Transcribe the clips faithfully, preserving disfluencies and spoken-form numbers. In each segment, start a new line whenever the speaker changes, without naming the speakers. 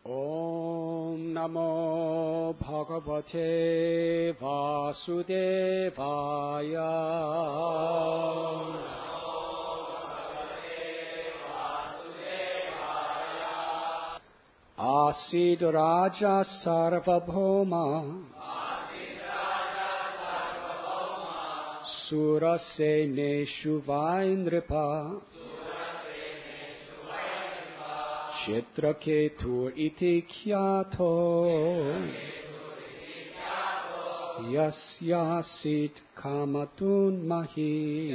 Om Namo Bhagavate Vasudevaya. Asid Raja Sarvabhauma Surasene Shuvaindrapa Chitraketur iti kyato Yasyasit kamatun mahi.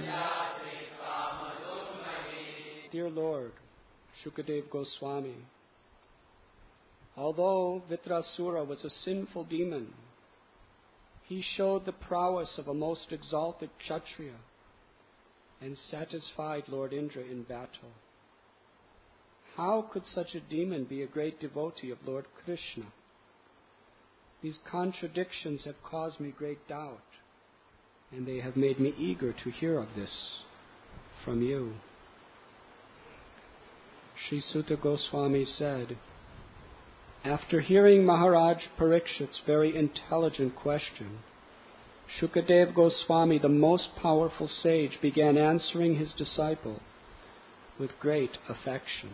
Dear Lord, Shukadev Goswami, although Vitrasura was a sinful demon, he showed the prowess of a most exalted Kshatriya and satisfied Lord Indra in battle. How could such a demon be a great devotee of Lord Krishna? These contradictions have caused me great doubt, and they have made me eager to hear of this from you. Sri Suta Goswami said, after hearing Maharaj Parikshit's very intelligent question, Shukadev Goswami, the most powerful sage, began answering his disciple with great affection.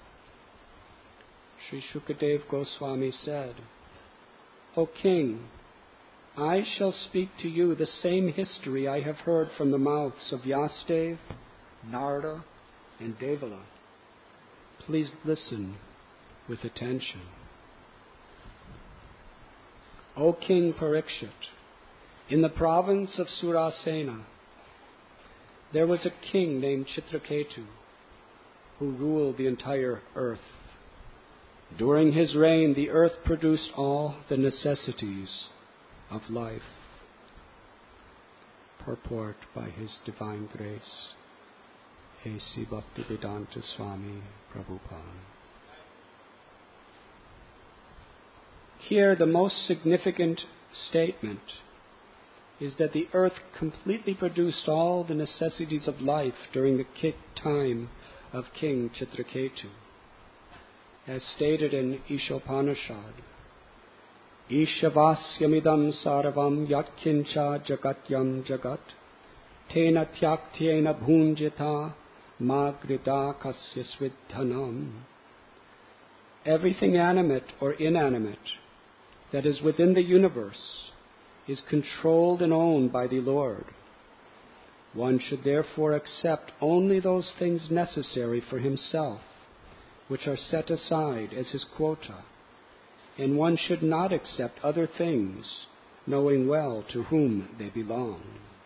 Sri Shukadev Goswami said, O King, I shall speak to you the same history I have heard from the mouths of Vyasadeva, Narada, and Devala. Please listen with attention. O King Parikshit, in the province of Surasena, there was a king named Chitraketu who ruled the entire earth. During his reign, the earth produced all the necessities of life. Purport by His Divine Grace, A C Bhaktivedanta Swami Prabhupada. Here, the most significant statement is that the earth completely produced all the necessities of life during the time of King Chitraketu. As stated in Ishopanishad, Ishavasyamidam sarvam yatkincha jagatyam jagat tena tyaktena bhunjita magrida kasya svidhanam. Everything animate or inanimate that is within the universe is controlled and owned by the Lord. One should therefore accept only those things necessary for himself, which are set aside as his quota, and one should not accept other things, knowing well to whom they belong.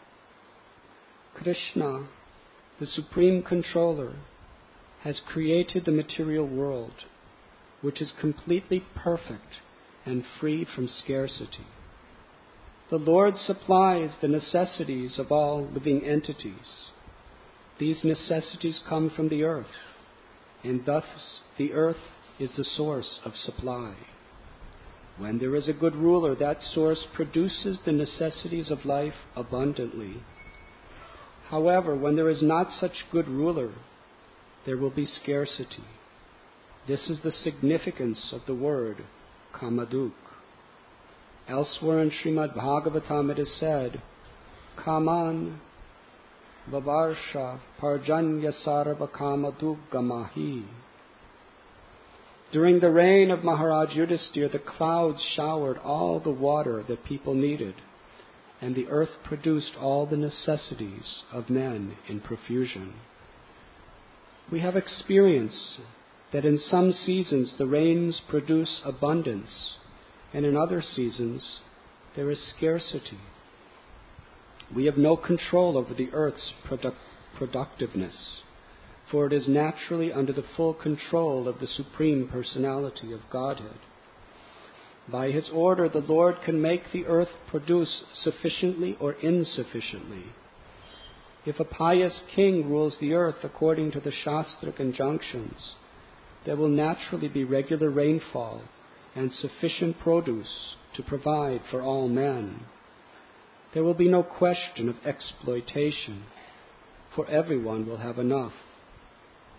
Krishna, the Supreme Controller, has created the material world, which is completely perfect and free from scarcity. The Lord supplies the necessities of all living entities. These necessities come from the earth, and thus the earth is the source of supply. When there is a good ruler, that source produces the necessities of life abundantly. However, when there is not such good ruler, there will be scarcity. This is the significance of the word Kamaduk. Elsewhere in Srimad Bhagavatam it is said, Kaman Vavarsha Parjanya Sarva Kamaduk Gamahi. During the reign of Maharaj Yudhisthira, the clouds showered all the water that people needed, and the earth produced all the necessities of men in profusion. We have experience that in some seasons the rains produce abundance, and in other seasons there is scarcity. We have no control over the earth's product- productiveness, for it is naturally under the full control of the Supreme Personality of Godhead. By His order, the Lord can make the earth produce sufficiently or insufficiently. If a pious king rules the earth according to the Shastric injunctions, there will naturally be regular rainfall and sufficient produce to provide for all men. There will be no question of exploitation, for everyone will have enough.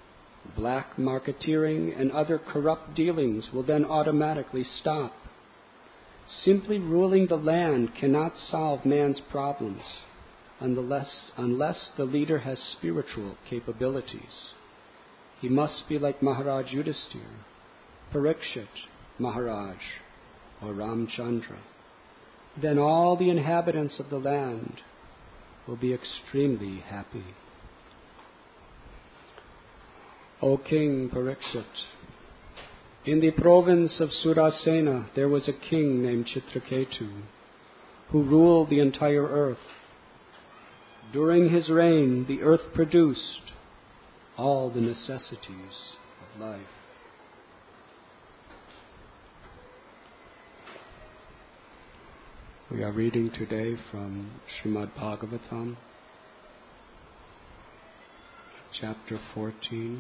Black marketeering and other corrupt dealings will then automatically stop. Simply ruling the land cannot solve man's problems unless, unless the leader has spiritual capabilities. He must be like Maharaj Yudhisthira, Parikshit Maharaj, or Ramchandra. Then all the inhabitants of the land will be extremely happy. O King Parikshit, in the province of Surasena there was a king named Chitraketu who ruled the entire earth. During his reign, the earth produced all the necessities of life. We are reading today from Srimad Bhagavatam, chapter fourteen,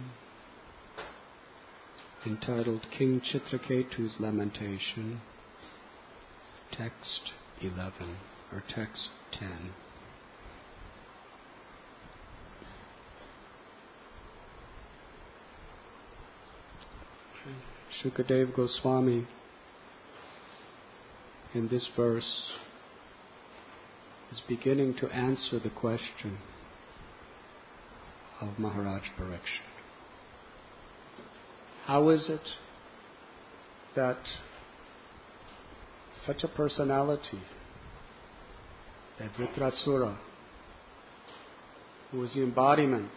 entitled King Chitraketu's Lamentation, text eleven, or text ten. Shukadeva Goswami, in this verse, is beginning to answer the question of Maharaj Parikshit. How is it that such a personality, that Vritrasura, who was the embodiment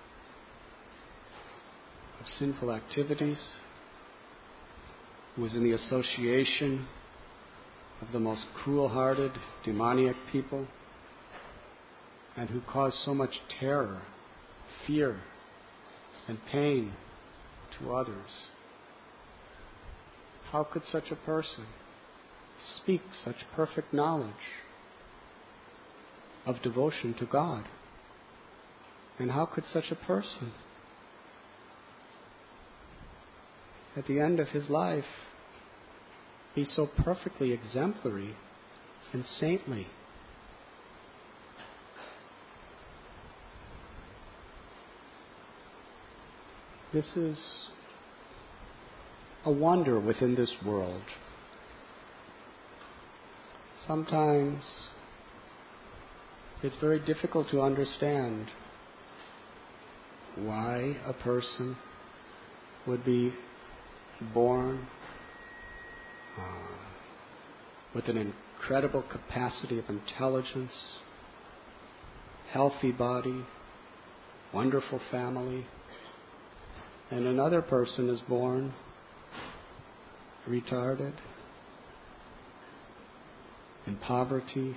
of sinful activities, who was in the association of the most cruel-hearted, demoniac people, and who caused so much terror, fear, and pain to others. How could such a person speak such perfect knowledge of devotion to God? And how could such a person, at the end of his life, be so perfectly exemplary and saintly? This is a wonder within this world. Sometimes it's very difficult to understand why a person would be born uh, with an incredible capacity of intelligence, healthy body, wonderful family, and another person is born retarded, in poverty,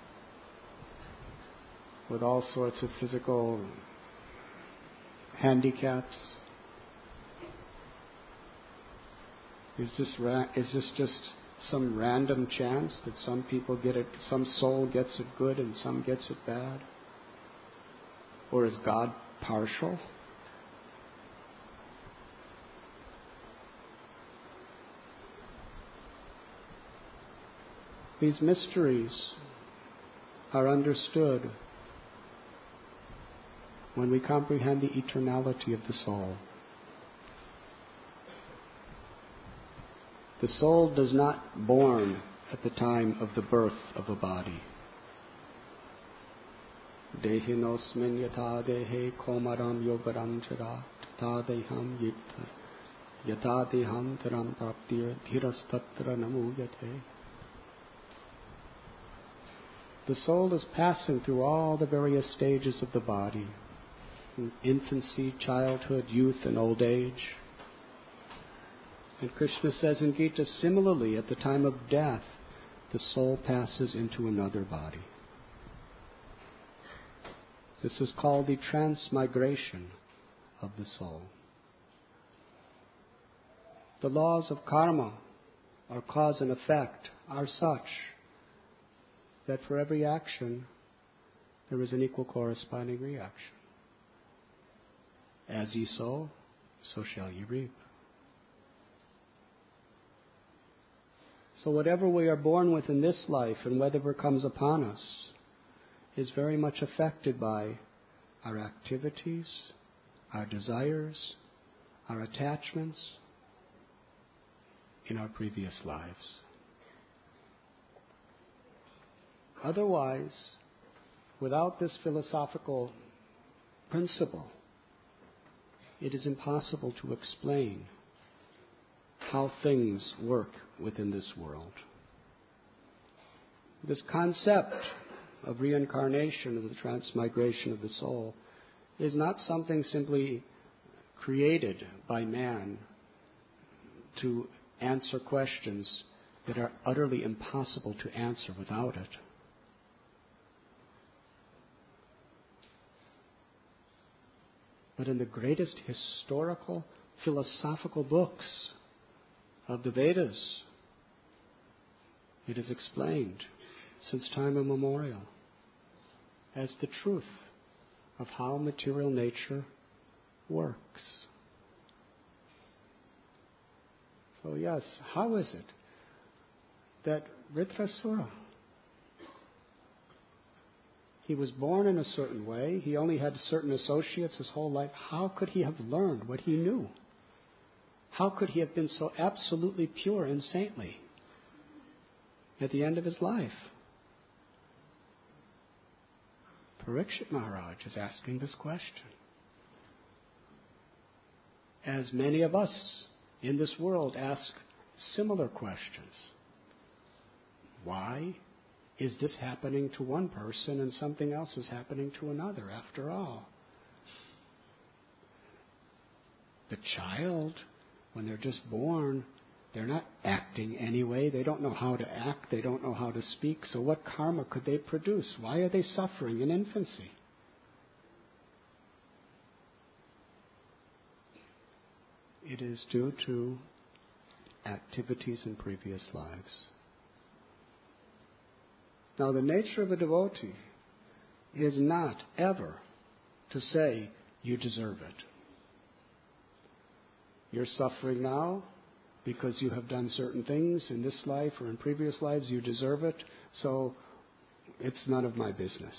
with all sorts of physical handicaps. Is this ra- is this just some random chance that some people get it, some soul gets it good and some gets it bad? Or is God partial? These mysteries are understood when we comprehend the eternality of the soul. The soul does not born at the time of the birth of a body. Dehinosmin yata dehe komaram yogaram chara tata deham yata deham taram praptir dhirastatra namuyate. The soul is passing through all the various stages of the body, infancy, childhood, youth, and old age. And Krishna says in Gita, similarly, at the time of death, the soul passes into another body. This is called the transmigration of the soul. The laws of karma, or cause and effect, are such that for every action, there is an equal corresponding reaction. As ye sow, so shall ye reap. So whatever we are born with in this life and whatever comes upon us is very much affected by our activities, our desires, our attachments in our previous lives. Otherwise, without this philosophical principle, it is impossible to explain how things work within this world. This concept of reincarnation, of the transmigration of the soul, is not something simply created by man to answer questions that are utterly impossible to answer without it. But in the greatest historical, philosophical books of the Vedas, it is explained since time immemorial as the truth of how material nature works. So yes, how is it that Vritrasura, he was born in a certain way, he only had certain associates his whole life, how could he have learned what he knew? How could he have been so absolutely pure and saintly at the end of his life? Parikshit Maharaj is asking this question. As many of us in this world ask similar questions. Why is this happening to one person and something else is happening to another after all? The child, when they're just born, they're not acting anyway. They don't know how to act. They don't know how to speak. So what karma could they produce? Why are they suffering in infancy? It is due to activities in previous lives. Now, the nature of a devotee is not ever to say, you deserve it. You're suffering now because you have done certain things in this life or in previous lives. You deserve it, so it's none of my business.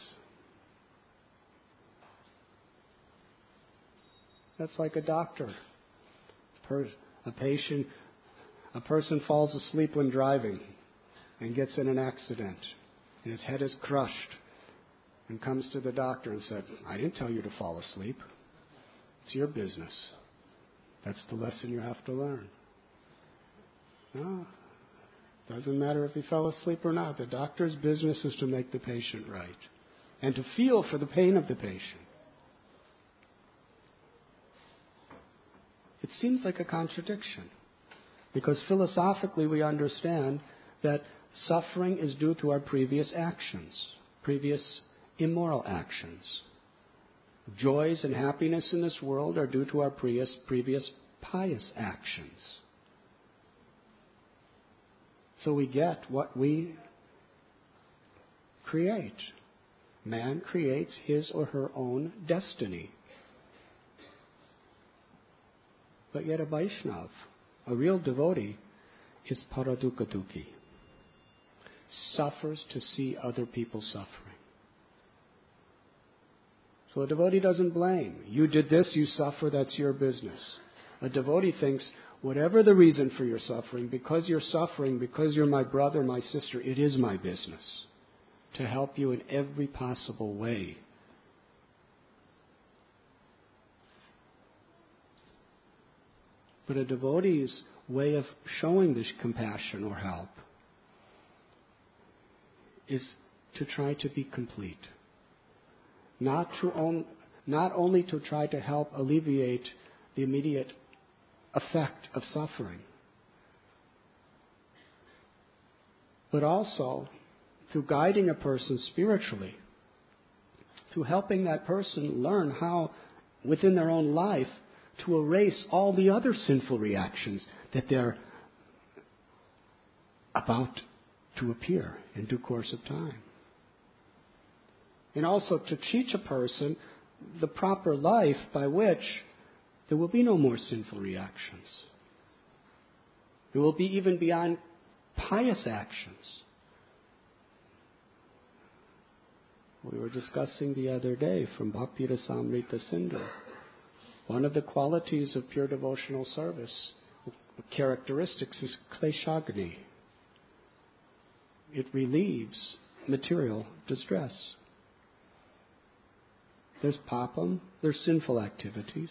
That's like a doctor. A patient, a person falls asleep when driving and gets in an accident, and his head is crushed, and comes to the doctor and said, I didn't tell you to fall asleep. It's your business. That's the lesson you have to learn. No, doesn't matter if he fell asleep or not. The doctor's business is to make the patient right and to feel for the pain of the patient. It seems like a contradiction because philosophically we understand that suffering is due to our previous actions, previous immoral actions. Joys and happiness in this world are due to our previous, previous pious actions. So we get what we create. Man creates his or her own destiny. But yet a Vaishnav, a real devotee, is paradukkaduki, suffers to see other people suffering. So a devotee doesn't blame. You did this, you suffer, that's your business. A devotee thinks, whatever the reason for your suffering, because you're suffering, because you're my brother, my sister, it is my business to help you in every possible way. But a devotee's way of showing this compassion or help is to try to be complete. Not, to on, not only to try to help alleviate the immediate effect of suffering, but also through guiding a person spiritually, through helping that person learn how, within their own life, to erase all the other sinful reactions that they're about to appear in due course of time. And also to teach a person the proper life by which there will be no more sinful reactions. There will be even beyond pious actions. We were discussing the other day from Bhakti Rasamrita Sindhu one of the qualities of pure devotional service, characteristics, is kleshagni. It relieves material distress. There's papam, there's sinful activities.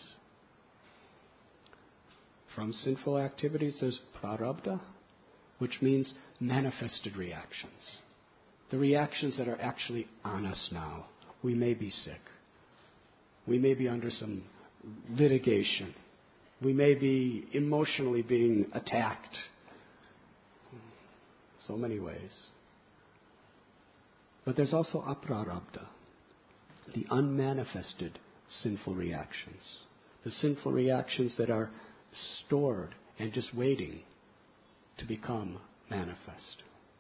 From sinful activities, there's prarabdha, which means manifested reactions. The reactions that are actually on us now. We may be sick. We may be under some litigation. We may be emotionally being attacked. So many ways. But there's also aprarabdha, the unmanifested sinful reactions. The sinful reactions that are stored and just waiting to become manifest.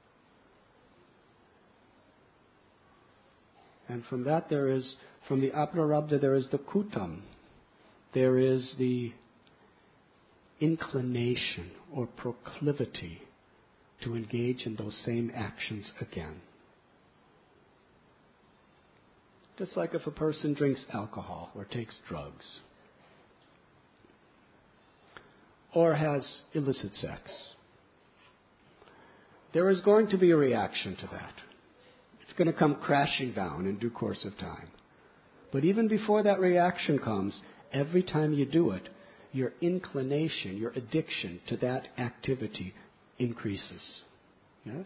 And from that there is, from the aprarabdha there is the kutam. There is the inclination or proclivity to engage in those same actions again. Just like if a person drinks alcohol or takes drugs or has illicit sex, there is going to be a reaction to that. It's going to come crashing down in due course of time. But even before that reaction comes, every time you do it, your inclination, your addiction to that activity increases. Yes?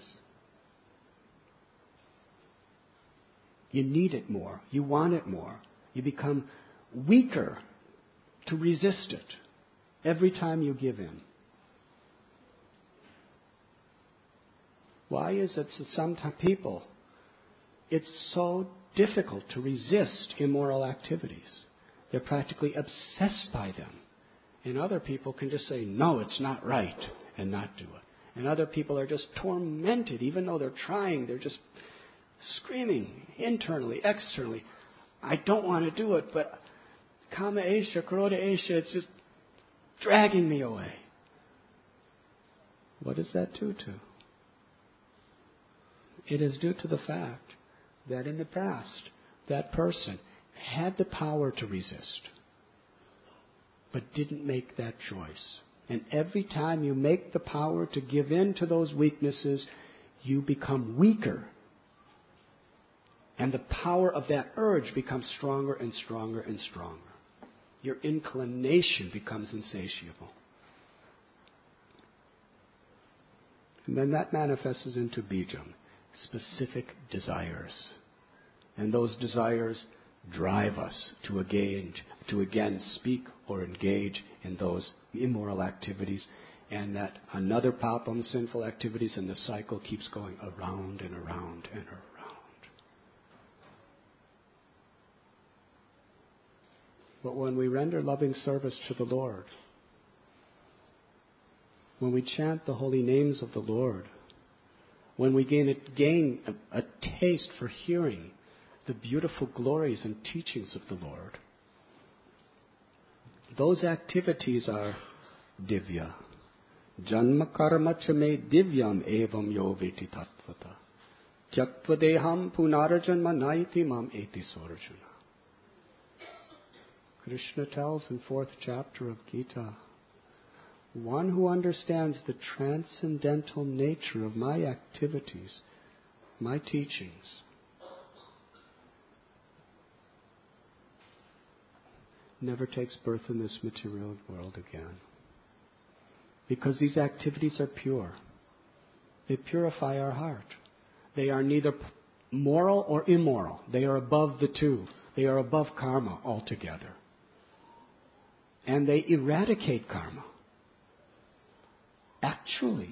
You need it more. You want it more. You become weaker to resist it every time you give in. Why is it that some people, it's so difficult to resist immoral activities? They're practically obsessed by them. And other people can just say, no, it's not right, and not do it. And other people are just tormented, even though they're trying. They're just screaming internally, externally, I don't want to do it, but kama esha, krodha esha, it's just dragging me away. What does that due to? It is due to the fact that in the past, that person had the power to resist, but didn't make that choice. And every time you make the power to give in to those weaknesses, you become weaker. And the power of that urge becomes stronger and stronger and stronger. Your inclination becomes insatiable. And then that manifests into bijam, specific desires. And those desires drive us to again, to again speak or engage in those immoral activities. And that another papam, sinful activities, and the cycle keeps going around and around and around. But when we render loving service to the Lord, when we chant the holy names of the Lord, when we gain a, gain a, a taste for hearing the beautiful glories and teachings of the Lord, those activities are divya. Janma karma cha me divyam evam yo veti tattvata. Tyaktva deham punarajanma naiti mam eti sorajana. Krishna tells in fourth chapter of Gita, one who understands the transcendental nature of my activities, my teachings, never takes birth in this material world again. Because these activities are pure. They purify our heart. They are neither moral or immoral. They are above the two. They are above karma altogether. And they eradicate karma. Actually,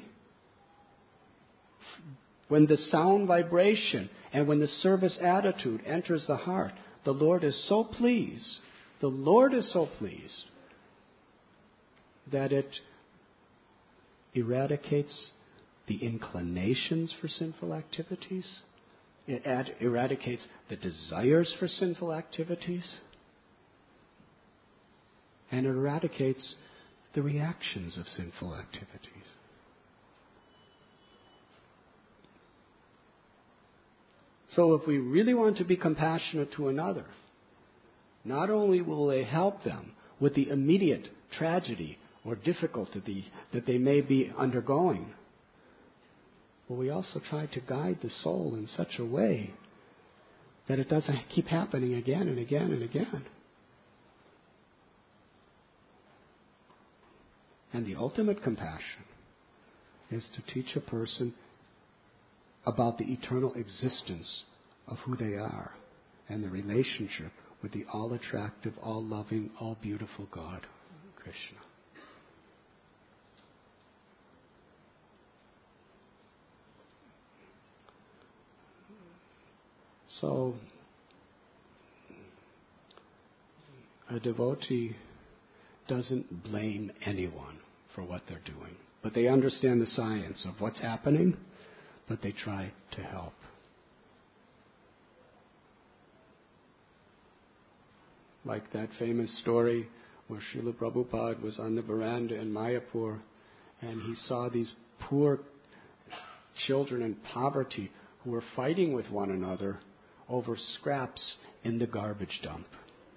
when the sound vibration and when the service attitude enters the heart, the Lord is so pleased, the Lord is so pleased that it eradicates the inclinations for sinful activities. It ad- eradicates the desires for sinful activities. And it eradicates the reactions of sinful activities. So if we really want to be compassionate to another, not only will they help them, with the immediate tragedy or difficulty that they may be undergoing. But we also try to guide the soul in such a way that it doesn't keep happening again and again and again. And the ultimate compassion is to teach a person about the eternal existence of who they are and the relationship with the all-attractive, all-loving, all-beautiful God, Krishna. So, a devotee doesn't blame anyone for what they're doing, but they understand the science of what's happening, but they try to help. Like that famous story where Srila Prabhupada was on the veranda in Mayapur and he saw these poor children in poverty who were fighting with one another over scraps in the garbage dump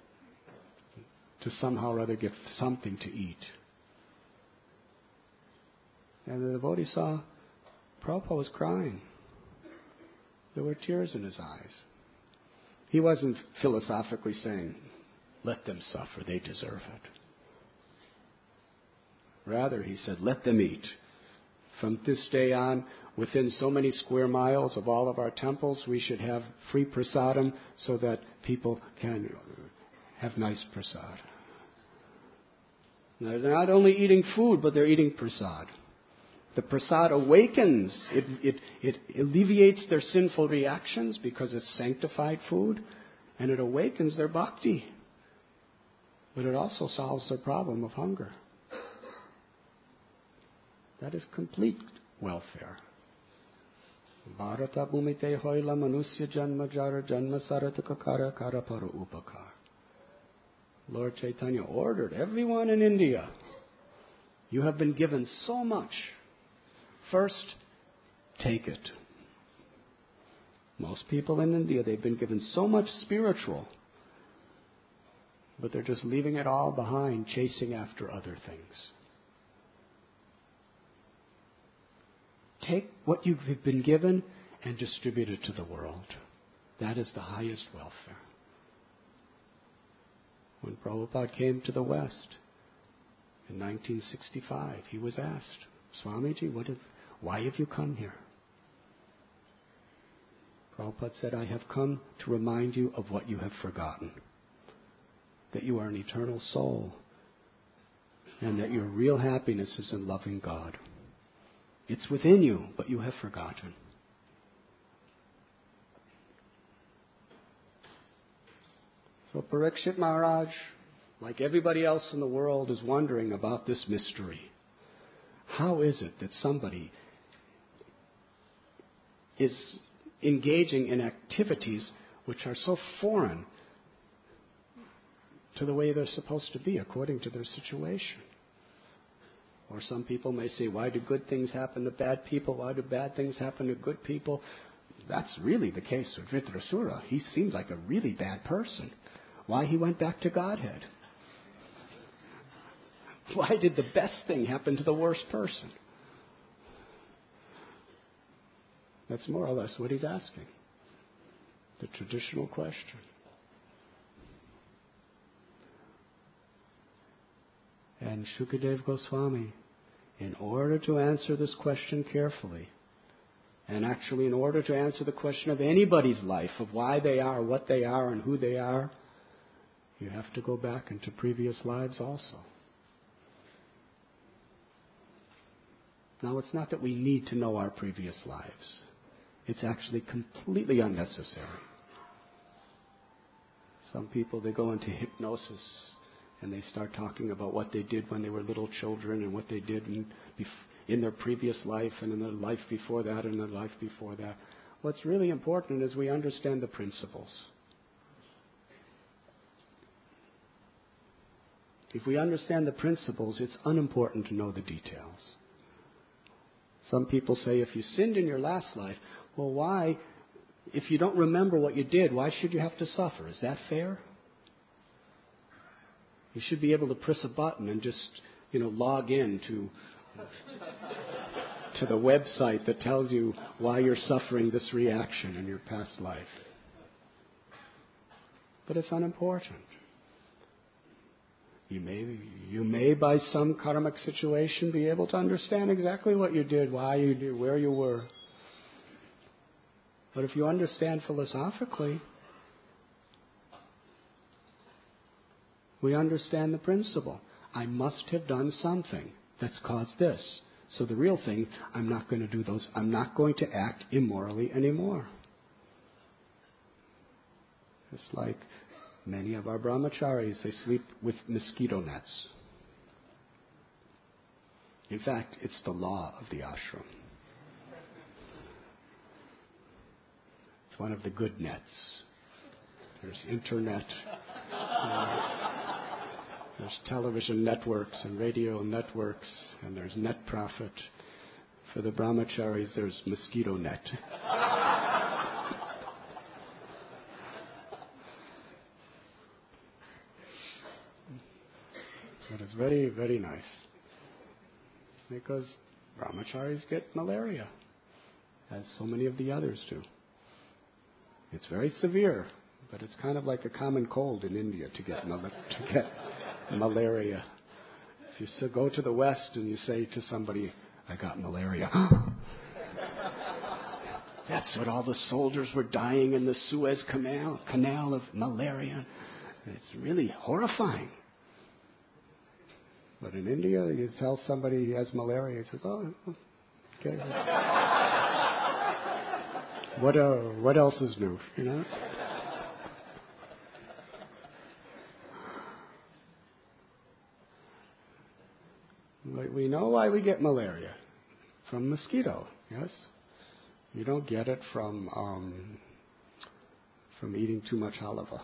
to somehow or other get something to eat. And the devotee saw Prabhupada was crying. There were tears in his eyes. He wasn't philosophically saying, let them suffer, they deserve it. Rather, he said, let them eat. From this day on, within so many square miles of all of our temples, we should have free prasadam so that people can have nice prasad. Now, they're not only eating food, but they're eating prasad. The prasad awakens. It, it, it alleviates their sinful reactions because it's sanctified food, and it awakens their bhakti. But it also solves their problem of hunger. That is complete welfare. Bharata bhumite hoila manusya janma jara janma sarataka kara kara para upakar. Lord Chaitanya ordered everyone in India, you have been given so much. First, take it. Most people in India, they've been given so much spiritual, but they're just leaving it all behind, chasing after other things. Take what you've been given and distribute it to the world. That is the highest welfare. When Prabhupada came to the West in nineteen sixty-five, he was asked, Swamiji, what have, why have you come here? Prabhupada said, I have come to remind you of what you have forgotten. That you are an eternal soul and that your real happiness is in loving God. It's within you, but you have forgotten. So Parikshit Maharaj, like everybody else in the world, is wondering about this mystery. How is it that somebody is engaging in activities which are so foreign to the way they're supposed to be according to their situation? Or some people may say, why do good things happen to bad people? Why do bad things happen to good people? That's really the case with Vritrasura. He seems like a really bad person. Why he went back to Godhead? Why did the best thing happen to the worst person? That's more or less what he's asking. The traditional question. And Shukadev Goswami, in order to answer this question carefully, and actually in order to answer the question of anybody's life, of why they are, what they are, and who they are, you have to go back into previous lives also. Now, it's not that we need to know our previous lives. It's actually completely unnecessary. Some people, they go into hypnosis and they start talking about what they did when they were little children and what they did in, in their previous life and in their life before that and their life before that. What's really important is we understand the principles. If we understand the principles, it's unimportant to know the details. Some people say, if you sinned in your last life, well, why, if you don't remember what you did, why should you have to suffer? Is that fair? You should be able to press a button and just, you know, log in to, to the website that tells you why you're suffering this reaction in your past life. But it's unimportant. You may, you may, by some karmic situation, be able to understand exactly what you did, why you did, where you were. But if you understand philosophically, we understand the principle. I must have done something that's caused this. So the real thing, I'm not going to do those. I'm not going to act immorally anymore. It's like many of our brahmacharis, they sleep with mosquito nets. In fact, it's the law of the ashram. It's one of the good nets. There's internet, there's, there's television networks and radio networks, and there's net profit. For the brahmacharis, there's mosquito net. But it's very, very nice. Because brahmacharis get malaria, as so many of the others do. It's very severe, but it's kind of like a common cold in India to get, mal- to get malaria. If you so go to the West and you say to somebody, I got malaria. That's what all the soldiers were dying in the Suez Canal, canal of malaria. It's really horrifying. But in India, you tell somebody he has malaria, he says, oh, okay. what, uh, what else is new, you know? We know why we get malaria. From mosquito, yes? You don't get it from, um, from eating too much halava.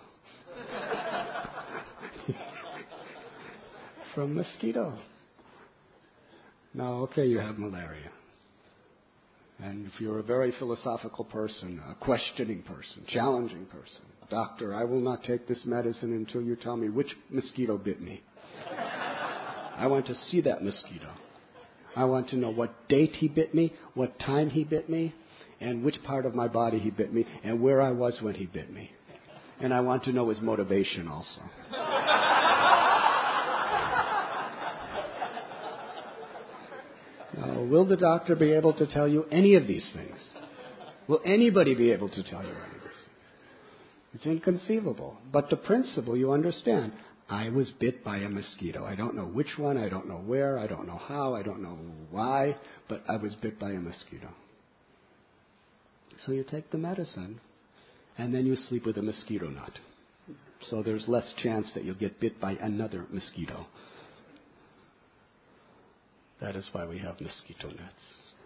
From mosquito. Now, okay, you have malaria. And if you're a very philosophical person, a questioning person, challenging person, doctor, I will not take this medicine until you tell me which mosquito bit me. I want to see that mosquito. I want to know what date he bit me, what time he bit me, and which part of my body he bit me, and where I was when he bit me. And I want to know his motivation also. Now, will the doctor be able to tell you any of these things? Will anybody be able to tell you any of these things? It's inconceivable. But the principle, you understand. I was bit by a mosquito. I don't know which one, I don't know where, I don't know how, I don't know why, but I was bit by a mosquito. So you take the medicine, and then you sleep with a mosquito net. So there's less chance that you'll get bit by another mosquito. That is why we have mosquito nets.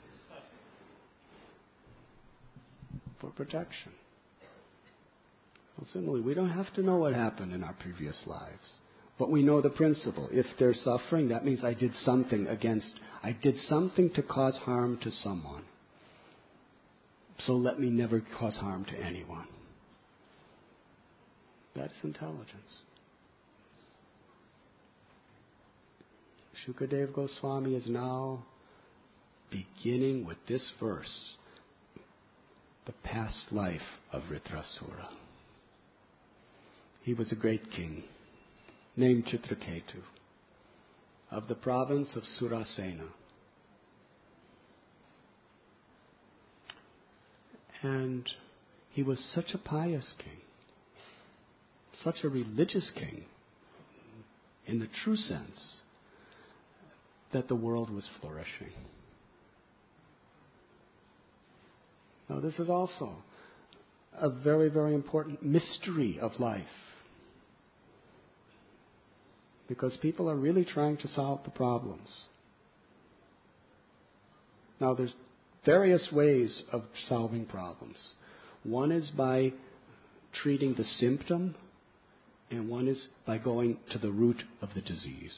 For protection. Well, similarly, we don't have to know what happened in our previous lives. But we know the principle. If they're suffering, that means I did something against, I did something to cause harm to someone. So let me never cause harm to anyone. That's intelligence. Shukadev Goswami is now beginning with this verse, the past life of Ritrasura. He was a great king named Chitraketu of the province of Surasena. And he was such a pious king, such a religious king in the true sense that the world was flourishing. Now, this is also a very, very important mystery of life. Because people are really trying to solve the problems. Now, there's various ways of solving problems. One is by treating the symptom, and one is by going to the root of the disease.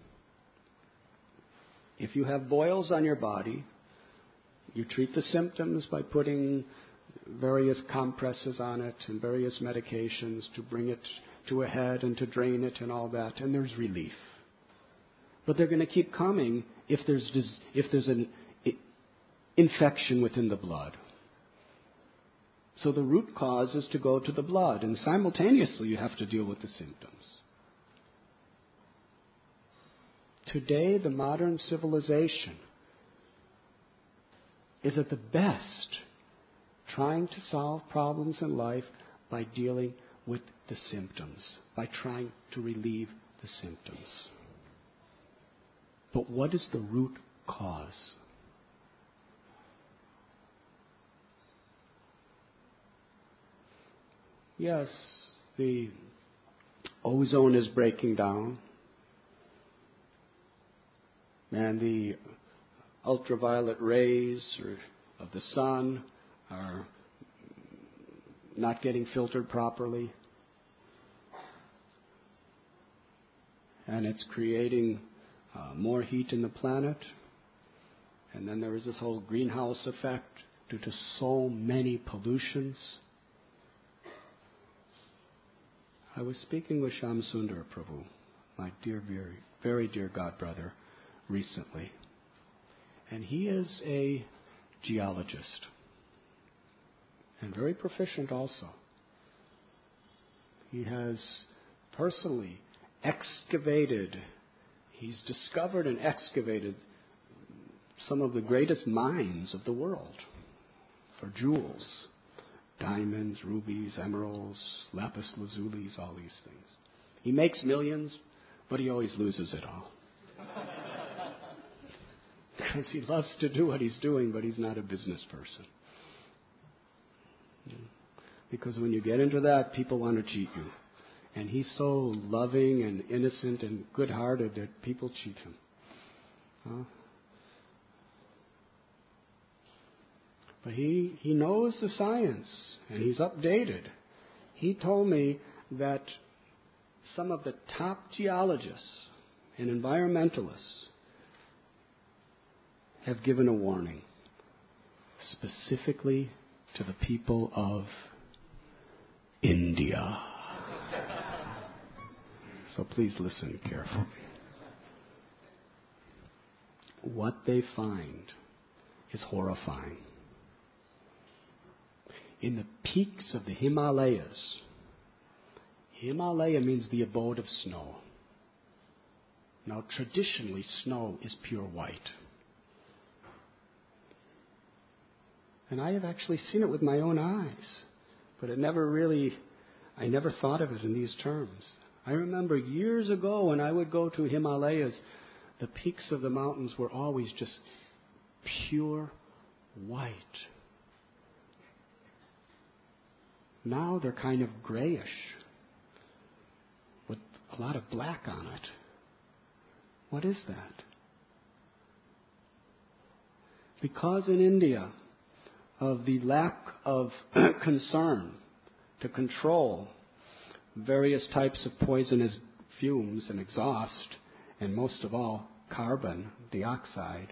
If you have boils on your body, you treat the symptoms by putting various compresses on it and various medications to bring it to a head and to drain it and all that, and there's relief. But they're going to keep coming if there's dis- if there's an I- infection within the blood. So the root cause is to go to the blood, and simultaneously you have to deal with the symptoms. Today, the modern civilization is at the best trying to solve problems in life by dealing with the symptoms, by trying to relieve the symptoms. But what is the root cause? Yes, the ozone is breaking down, and the ultraviolet rays of the sun are not getting filtered properly, and it's creating uh, more heat in the planet. And then there is this whole greenhouse effect due to so many pollutions. I was speaking with Shamsundar Prabhu, my dear, very, very dear God brother, recently. And he is a geologist, and very proficient also. He has personally excavated, he's discovered and excavated some of the greatest mines of the world for jewels. Diamonds, rubies, emeralds, lapis lazulis, all these things. He makes millions, but he always loses it all. Because he loves to do what he's doing, but he's not a business person. Because when you get into that, people want to cheat you. And he's so loving and innocent and good-hearted that people cheat him. Huh? But he, he knows the science, and he's updated. He told me that some of the top geologists and environmentalists have given a warning, specifically to the people of India. So please listen carefully. What they find is horrifying. In the peaks of the Himalayas, Himalaya means the abode of snow. Now, traditionally, snow is pure white. And I have actually seen it with my own eyes, but it never really, I never thought of it in these terms. I remember years ago when I would go to Himalayas, the peaks of the mountains were always just pure white. Now they're kind of grayish with a lot of black on it. What is that? Because in India of the lack of concern to control various types of poisonous fumes and exhaust, and most of all, carbon dioxide,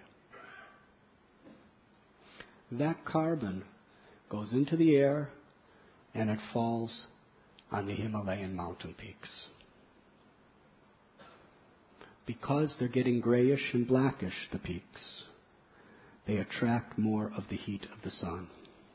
that carbon goes into the air and it falls on the Himalayan mountain peaks. Because they're getting grayish and blackish, the peaks, they attract more of the heat of the sun.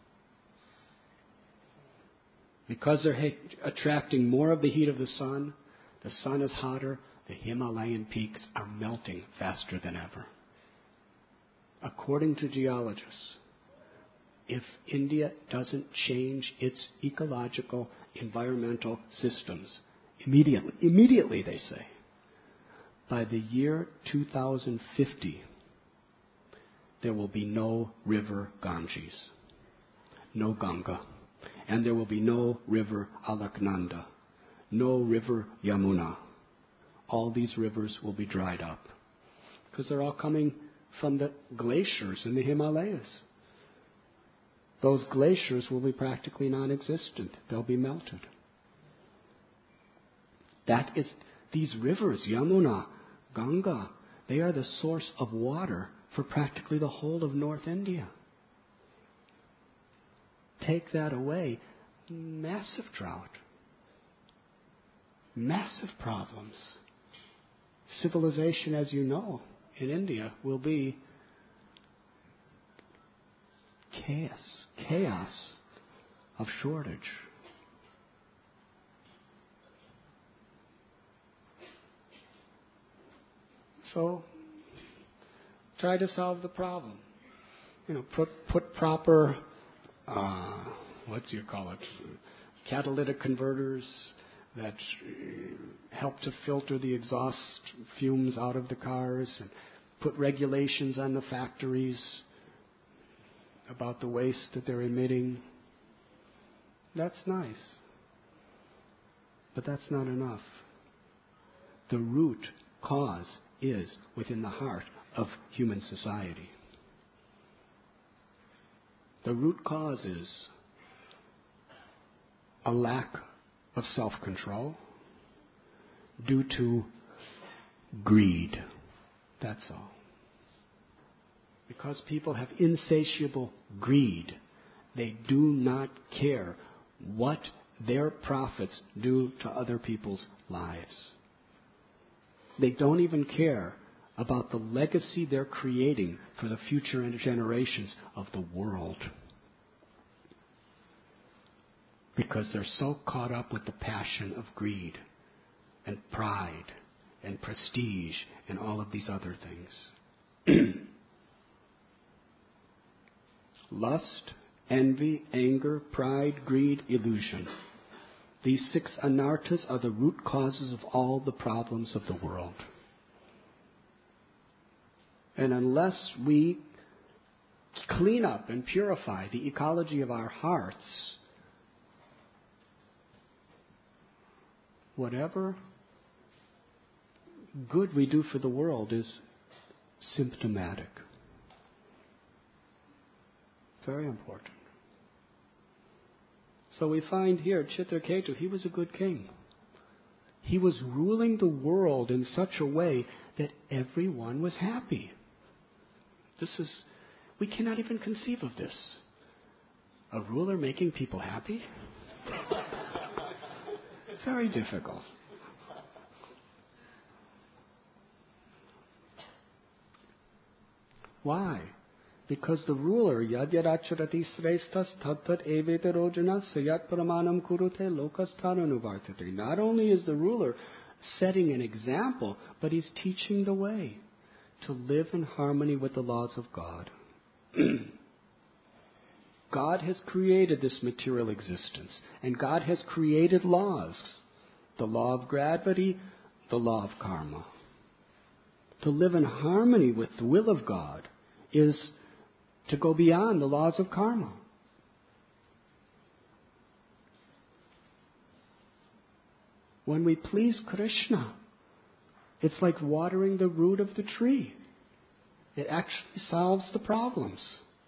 Because they're ha- attracting more of the heat of the sun, the sun is hotter, the Himalayan peaks are melting faster than ever. According to geologists, if India doesn't change its ecological, environmental systems, immediately, immediately they say, by the year two thousand fifty, there will be no river Ganges, no Ganga, and there will be no river Alaknanda, no river Yamuna. All these rivers will be dried up because they're all coming from the glaciers in the Himalayas. Those glaciers will be practically non-existent. They'll be melted. That is, these rivers, Yamuna, Ganga, they are the source of water for practically the whole of North India. Take that away, massive drought. Massive problems. Civilization, as you know, in India will be chaos, chaos of shortage. So, try to solve the problem. You know, put put proper, uh, what do you call it, catalytic converters that help to filter the exhaust fumes out of the cars, and put regulations on the factories about the waste that they're emitting. That's nice. But that's not enough. The root cause is within the heart of human society. The root cause is a lack of self-control due to greed. That's all. Because people have insatiable greed, they do not care what their profits do to other people's lives. They don't even care about the legacy they're creating for the future generations of the world. Because they're so caught up with the passion of greed and pride and prestige and all of these other things. Lust, envy, anger, pride, greed, illusion. These six anarthas are the root causes of all the problems of the world. And unless we clean up and purify the ecology of our hearts, whatever good we do for the world is symptomatic. Very important. So we find here Chitraketu, he was a good king. He was ruling the world in such a way that everyone was happy. This is, we cannot even conceive of this. A ruler making people happy? Very difficult. Why? Because the ruler, yad yadacharati srestas tattat eveta rojana sayat paramanam kurute lokastananuvartate. Not only is the ruler setting an example, but he's teaching the way to live in harmony with the laws of God. God has created this material existence, and God has created laws. The law of gravity, the law of karma. To live in harmony with the will of God is to go beyond the laws of karma. When we please Krishna, it's like watering the root of the tree. It actually solves the problems.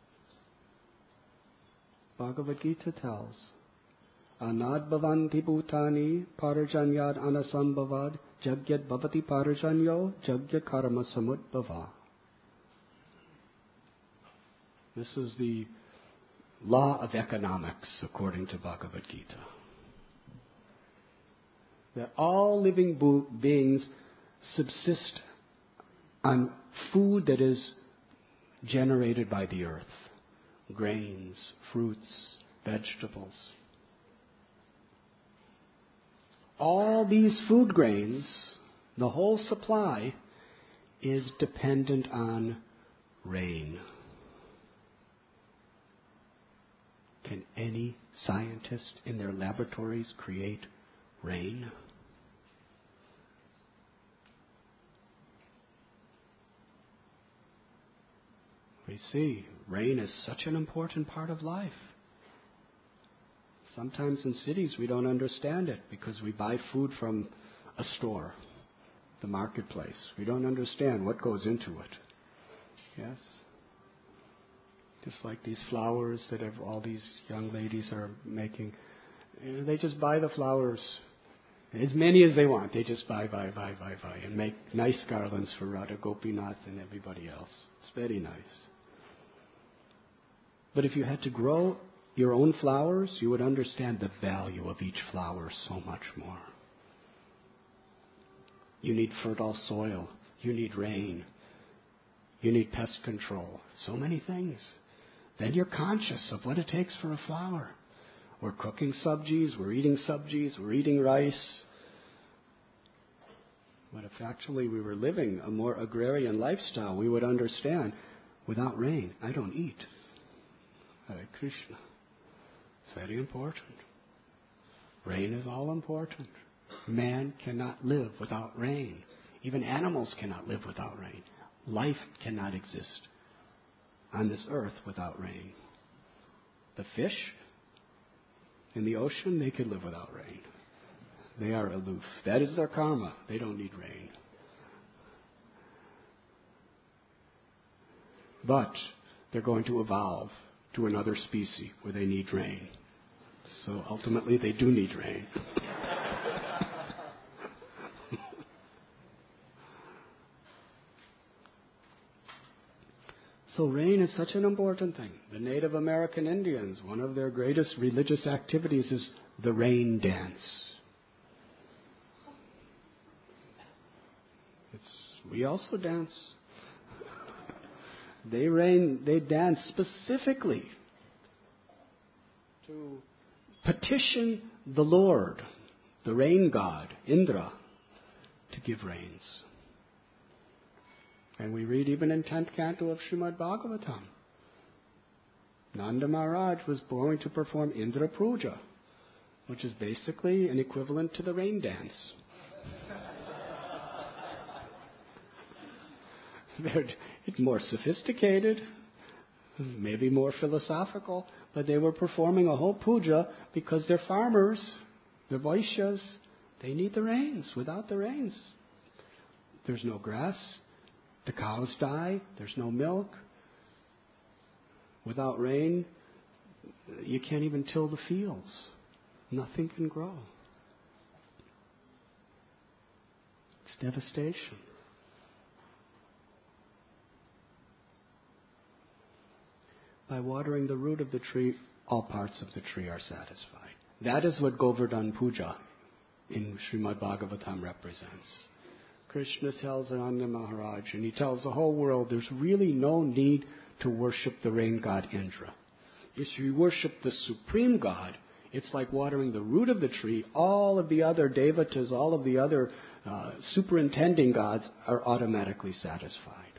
Bhagavad Gita tells, Anad bhavanti bhutani parajanyad anasambhavad jagyad bhavati parajanyo jagya karma samudbhava. This is the law of economics according to Bhagavad Gita. That all living bo- beings subsist on food that is generated by the earth. Grains, fruits, vegetables. All these food grains, the whole supply, is dependent on rain. Can any scientist in their laboratories create rain? We see rain is such an important part of life. Sometimes in cities we don't understand it because we buy food from a store, the marketplace. We don't understand what goes into it. Yes? Just like these flowers that all these young ladies are making. They just buy the flowers, as many as they want. They just buy, buy, buy, buy, buy, and make nice garlands for Radha Gopinath and everybody else. It's very nice. But if you had to grow your own flowers, you would understand the value of each flower so much more. You need fertile soil. You need rain. You need pest control. So many things. Then you're conscious of what it takes for a flower. We're cooking subjis, we're eating subjis, we're eating rice. But if actually we were living a more agrarian lifestyle, we would understand, without rain, I don't eat. Hare Krishna. It's very important. Rain is all important. Man cannot live without rain. Even animals cannot live without rain. Life cannot exist on this earth without rain. The fish in the ocean, they could live without rain. They are aloof. That is their karma. They don't need rain. But they're going to evolve to another species where they need rain. So ultimately they do need rain. So rain is such an important thing. The Native American Indians, one of their greatest religious activities is the rain dance. It's, we also dance. They rain, they dance specifically to petition the Lord, the rain god, Indra, to give rains. And we read even in tenth canto of Srimad Bhagavatam, Nanda Maharaj was going to perform Indra Puja, which is basically an equivalent to the rain dance. It's more sophisticated, maybe more philosophical, but they were performing a whole puja because they're farmers, they're Vaishyas, they need the rains. Without the rains, there's no grass. The cows die. There's no milk. Without rain, you can't even till the fields. Nothing can grow. It's devastation. By watering the root of the tree, all parts of the tree are satisfied. That is what Govardhan Puja in Srimad Bhagavatam represents. Krishna tells Ananda Maharaj, and he tells the whole world, there's really no need to worship the rain god Indra. If you worship the supreme god, it's like watering the root of the tree. All of the other devatas, all of the other uh, superintending gods are automatically satisfied.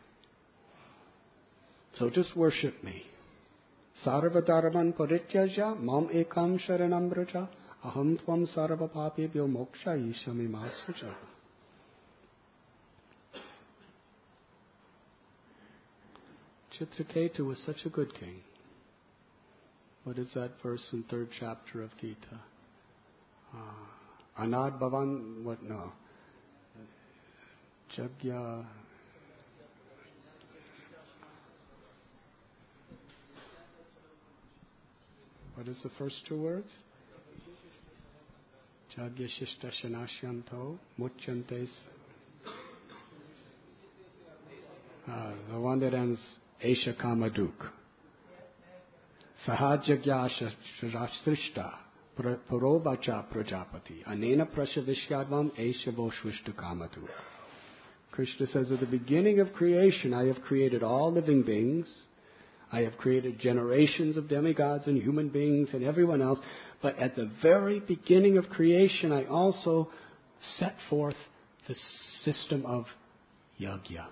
So just worship me. Sarva dharman parityaja mam ekam sharanam vraja aham tvam sarva papebhyo moksha ishami masaja. Chitraketu was such a good king. What is that verse in third chapter of Gita? Uh, Anad Bhavan, what, no. Jagya. What is the first two words? Jagya Shishta Shanashyanto Muchantes. Uh, the one that ends Esha Kamaduk. Sahajagya Shrishta Purovacha Prajapati Anena Prashavishyadvam Esha Voshvishta Kamaduk. Krishna says, at the beginning of creation, I have created all living beings. I have created generations of demigods and human beings and everyone else. But at the very beginning of creation, I also set forth the system of yajna.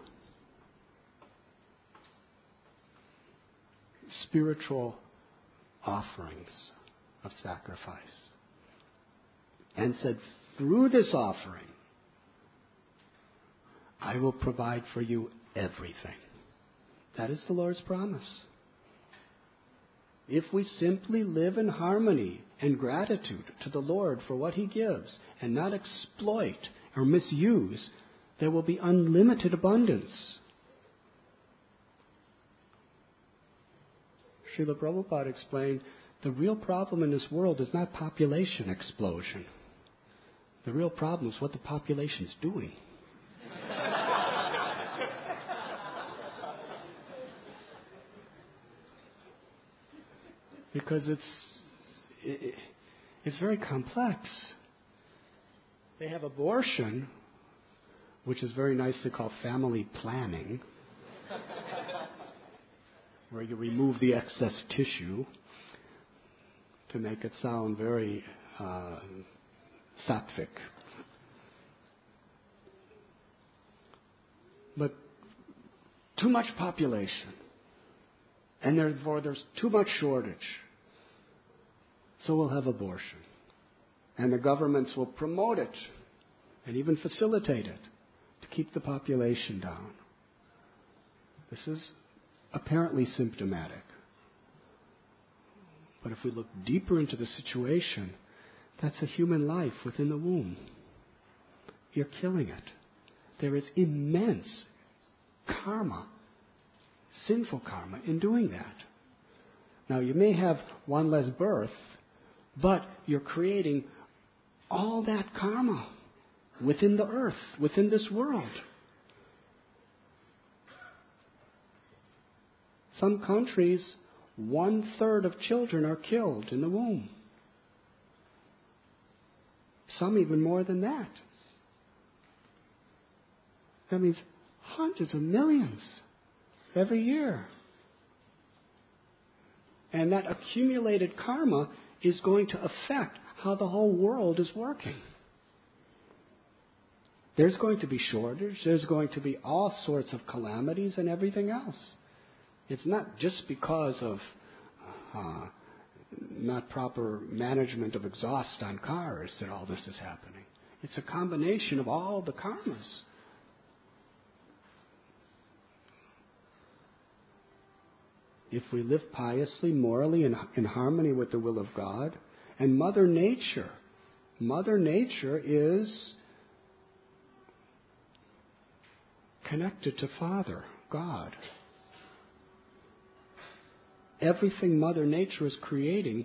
Spiritual offerings of sacrifice. And said, through this offering, I will provide for you everything. That is the Lord's promise. If we simply live in harmony and gratitude to the Lord for what He gives and not exploit or misuse, there will be unlimited abundance. Srila Prabhupada explained, the real problem in this world is not population explosion. The real problem is what the population is doing. Because it's it, it's very complex. They have abortion which is very nicely called family planning, where you remove the excess tissue to make it sound very uh, sattvic. But too much population, and therefore there's too much shortage. So we'll have abortion. And the governments will promote it and even facilitate it to keep the population down. This is apparently symptomatic. But if we look deeper into the situation, that's a human life within the womb. You're killing it. There is immense karma, sinful karma, in doing that. Now, you may have one less birth, but you're creating all that karma within the earth, within this world. Some countries, one third of children are killed in the womb. Some even more than that. That means hundreds of millions every year. And that accumulated karma is going to affect how the whole world is working. There's going to be shortage. There's going to be all sorts of calamities and everything else. It's not just because of uh, not proper management of exhaust on cars that all this is happening. It's a combination of all the karmas. If we live piously, morally, in, in harmony with the will of God, and Mother Nature, Mother Nature is connected to Father, God. Everything Mother Nature is creating,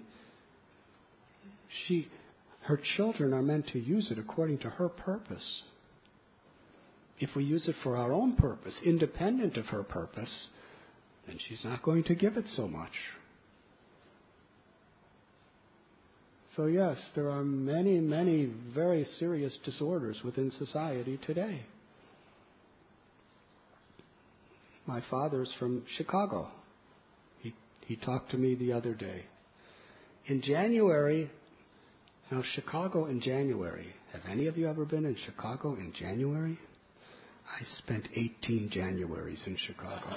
she, her children are meant to use it according to her purpose. If we use it for our own purpose, independent of her purpose, then she's not going to give it so much. So yes, there are many, many very serious disorders within society today. My father's from Chicago. He, he talked to me the other day. In January, now Chicago in January, have any of you ever been in Chicago in January? I spent eighteen Januaries in Chicago.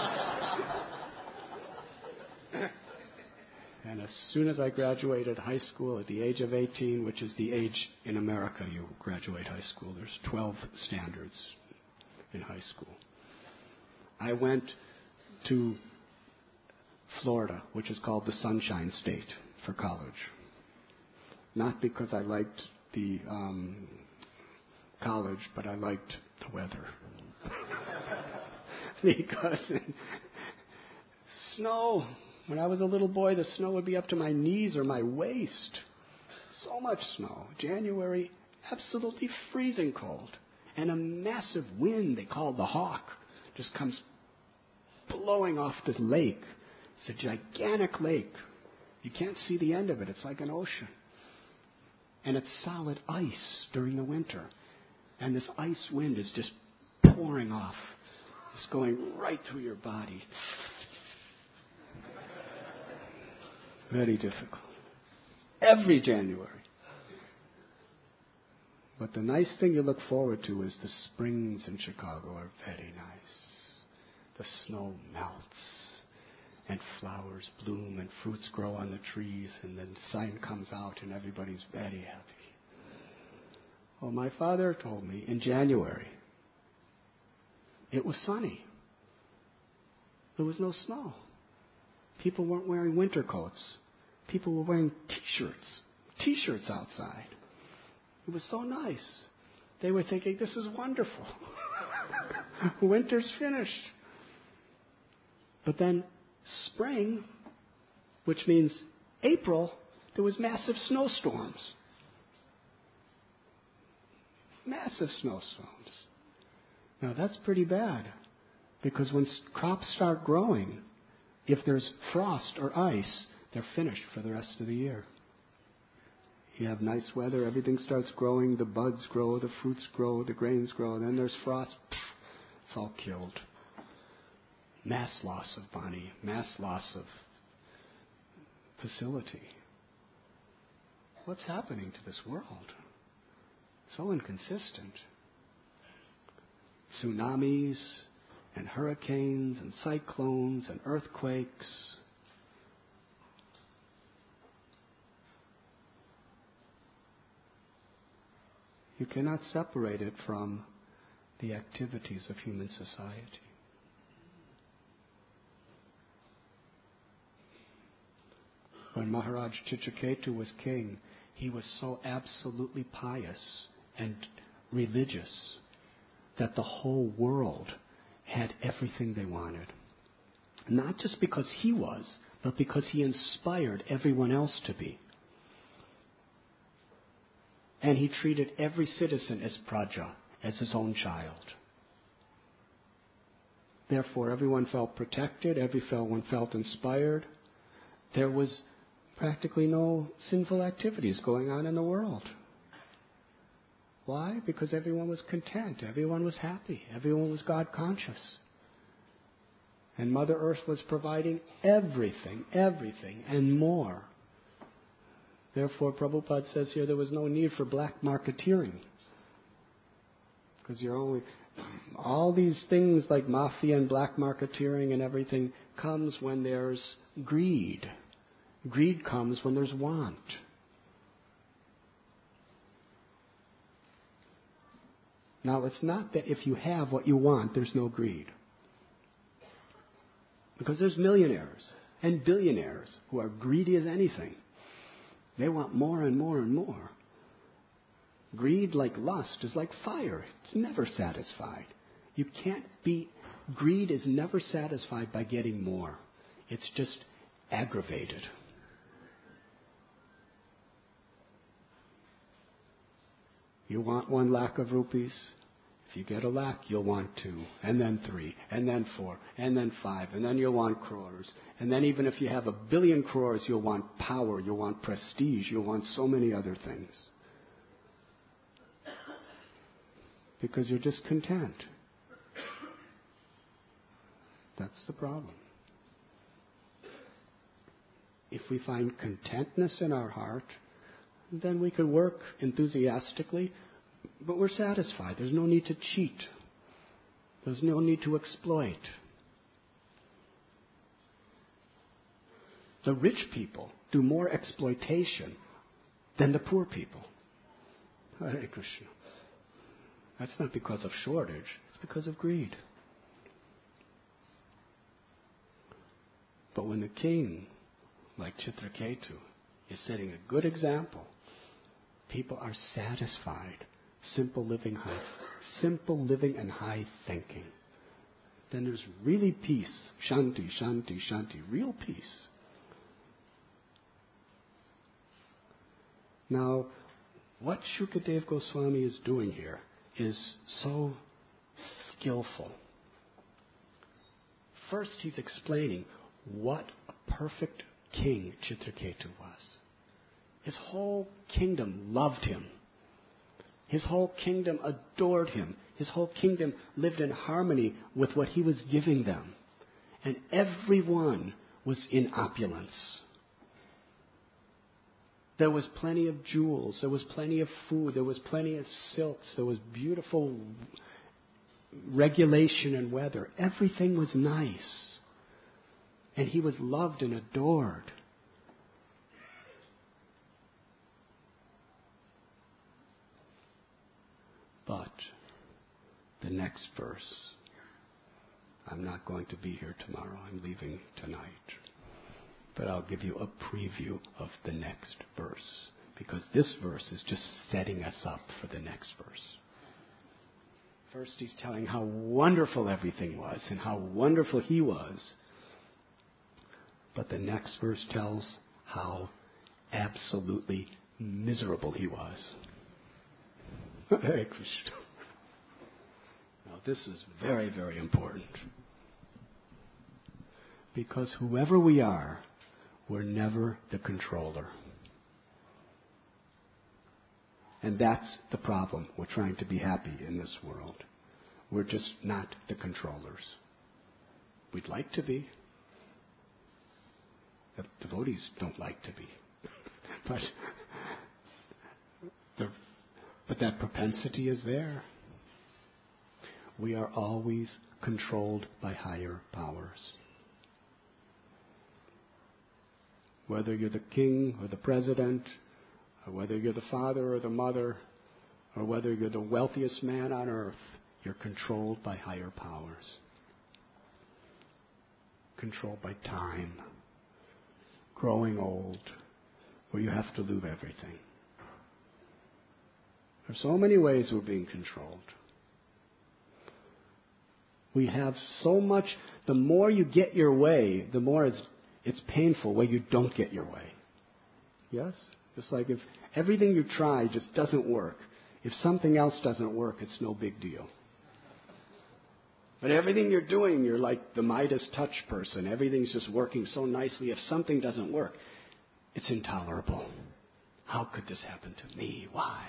And as soon as I graduated high school at the age of eighteen, which is the age in America you graduate high school, there's twelve standards in high school. I went to Florida, which is called the Sunshine State, for college. Not because I liked the um, college, but I liked the weather. Because snow, when I was a little boy, the snow would be up to my knees or my waist. So much snow. January, absolutely freezing cold. And a massive wind they call the hawk just comes blowing off this lake. It's a gigantic lake. You can't see the end of it. It's like an ocean. And it's solid ice during the winter. And this ice wind is just pouring off. It's going right through your body. Very difficult. Every January. But the nice thing you look forward to is the springs in Chicago are very nice. The snow melts and flowers bloom and fruits grow on the trees and then the sun comes out and everybody's very happy. Well, my father told me in January it was sunny. There was no snow. People weren't wearing winter coats. People were wearing T-shirts, T-shirts outside. It was so nice. They were thinking, this is wonderful. Winter's finished. But then spring, which means April, there was massive snowstorms. Massive snowstorms. Now that's pretty bad, because when crops start growing, if there's frost or ice, they're finished for the rest of the year. You have nice weather, everything starts growing, the buds grow, the fruits grow, the grains grow, then there's frost, it's all killed. Mass loss of body, mass loss of facility. What's happening to this world? So inconsistent. Tsunamis and hurricanes and cyclones and earthquakes. You cannot separate it from the activities of human society. When Maharaj Chitraketu was king, he was so absolutely pious and religious that the whole world had everything they wanted. Not just because he was, but because he inspired everyone else to be. And he treated every citizen as praja, as his own child. Therefore, everyone felt protected, everyone felt inspired. There was practically no sinful activities going on in the world. Why? Because everyone was content, everyone was happy, everyone was God conscious. And Mother Earth was providing everything, everything, and more. Therefore, Prabhupada says here there was no need for black marketeering. Because you're only, all these things like mafia and black marketeering and everything comes when there's greed. Greed comes when there's want. Now, it's not that if you have what you want, there's no greed. Because there's millionaires and billionaires who are greedy as anything. They want more and more and more. Greed, like lust, is like fire. It's never satisfied. You can't be... Greed is never satisfied by getting more. It's just aggravated. You want one lakh of rupees? If you get a lakh, you'll want two, and then three, and then four, and then five, and then you'll want crores. And then even if you have a billion crores, you'll want power, you'll want prestige, you'll want so many other things. Because you're discontent. That's the problem. If we find contentness in our heart, then we could work enthusiastically, but we're satisfied. There's no need to cheat. There's no need to exploit. The rich people do more exploitation than the poor people. Hare Krishna. That's not because of shortage. It's because of greed. But when the king, like Chitraketu, is setting a good example, people are satisfied. Simple living, high, simple living and high thinking. Then there's really peace. Shanti, shanti, shanti. Real peace. Now, what Shukadev Goswami is doing here is so skillful. First, he's explaining what a perfect king Chitraketu was. His whole kingdom loved him. His whole kingdom adored him. His whole kingdom lived in harmony with what he was giving them. And everyone was in opulence. There was plenty of jewels. There was plenty of food. There was plenty of silks. There was beautiful regulation and weather. Everything was nice. And he was loved and adored. But the next verse, I'm not going to be here tomorrow. I'm leaving tonight. But I'll give you a preview of the next verse, because this verse is just setting us up for the next verse. First, he's telling how wonderful everything was and how wonderful he was. But the next verse tells how absolutely miserable he was. Hare Krishna. Now this is very, very important. Because whoever we are, we're never the controller. And that's the problem. We're trying to be happy in this world. We're just not the controllers. We'd like to be. The devotees don't like to be. but, the, but that propensity is there. We are always controlled by higher powers. Whether you're the king or the president, or whether you're the father or the mother, or whether you're the wealthiest man on earth, you're controlled by higher powers. Controlled by time. Growing old, where you have to lose everything. There are so many ways we're being controlled. We have so much, the more you get your way, the more it's, it's painful when you don't get your way. Yes? It's like if everything you try just doesn't work. If something else doesn't work, it's no big deal. But everything you're doing, you're like the Midas touch person. Everything's just working so nicely. If something doesn't work, it's intolerable. How could this happen to me? Why?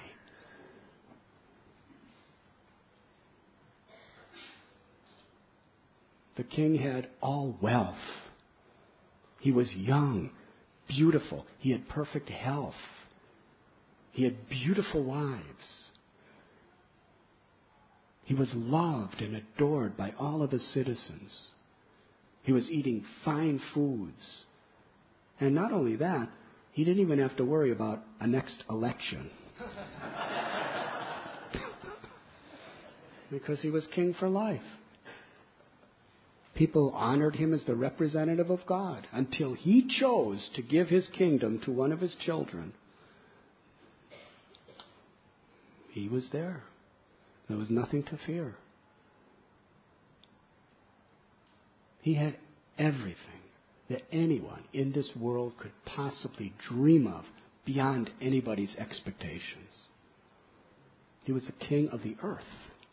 The king had all wealth. He was young, beautiful. He had perfect health. He had beautiful wives. He was loved and adored by all of his citizens. He was eating fine foods. And not only that, he didn't even have to worry about a next election. Because he was king for life. People honored him as the representative of God until he chose to give his kingdom to one of his children. He was there. There was nothing to fear. He had everything that anyone in this world could possibly dream of beyond anybody's expectations. He was the king of the earth.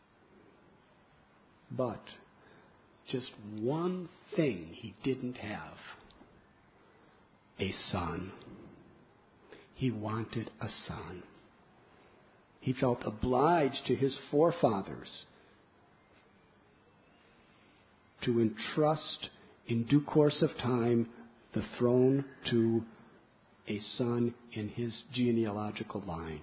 But just one thing he didn't have. A son. He wanted a son. He felt obliged to his forefathers to entrust in due course of time the throne to a son in his genealogical line.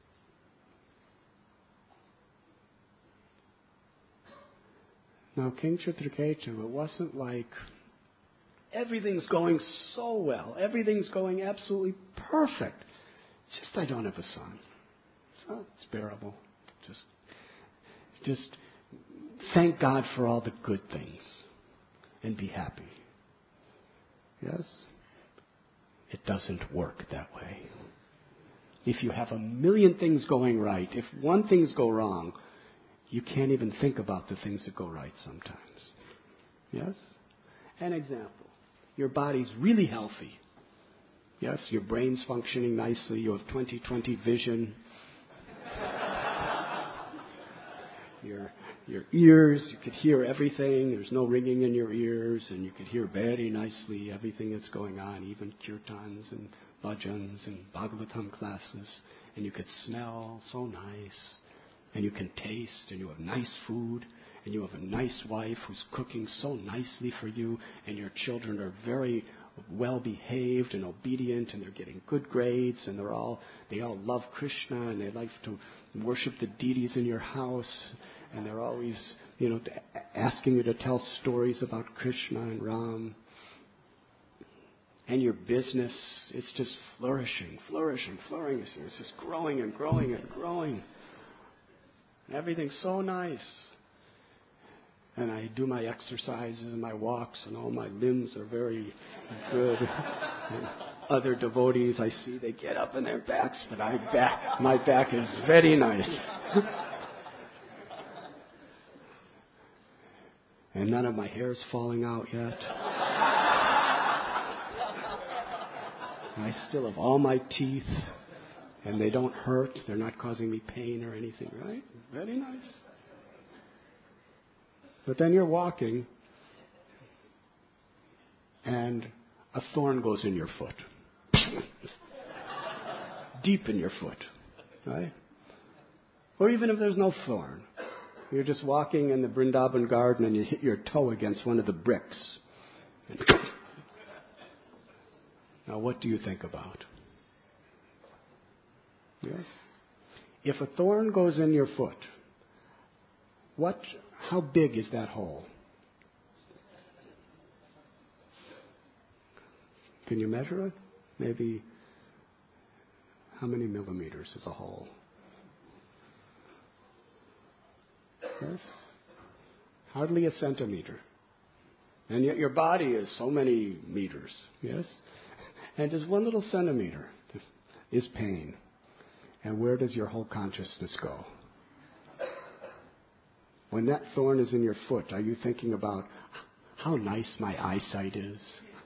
Now, King Chitraketu, it wasn't like everything's going so well, everything's going absolutely perfect. It's just I don't have a son. So it's bearable. Just, just thank God for all the good things and be happy. Yes? It doesn't work that way. If you have a million things going right, if one thing's go wrong, you can't even think about the things that go right sometimes. Yes? An example. Your body's really healthy. Yes, your brain's functioning nicely. You have twenty twenty vision. Your, your ears, you could hear everything. There's no ringing in your ears, and you could hear very nicely everything that's going on, even kirtans and bhajans and Bhagavatam classes. And you could smell so nice. And you can taste, and you have nice food, and you have a nice wife who's cooking so nicely for you, and your children are very well behaved and obedient, and they're getting good grades, and they're all they all love Krishna, and they like to worship the deities in your house, and they're always, you know, asking you to tell stories about Krishna and Ram. And your business, it's just flourishing, flourishing, flourishing. It's just growing and growing and growing. And everything's so nice. And I do my exercises and my walks, and all my limbs are very good. And other devotees I see, they get up in their backs, but I back, my back is very nice. And none of my hair's falling out yet. I still have all my teeth. And they don't hurt. They're not causing me pain or anything, right? Very nice. But then you're walking, and a thorn goes in your foot. Deep in your foot, right? Or even if there's no thorn. You're just walking in the Vrindavan garden and you hit your toe against one of the bricks. Now what do you think about? Yes? If a thorn goes in your foot, what, how big is that hole? Can you measure it? Maybe, how many millimeters is a hole? Yes? Hardly a centimeter. And yet your body is so many meters. Yes? And just one little centimeter is pain. And where does your whole consciousness go? When that thorn is in your foot, are you thinking about how nice my eyesight is?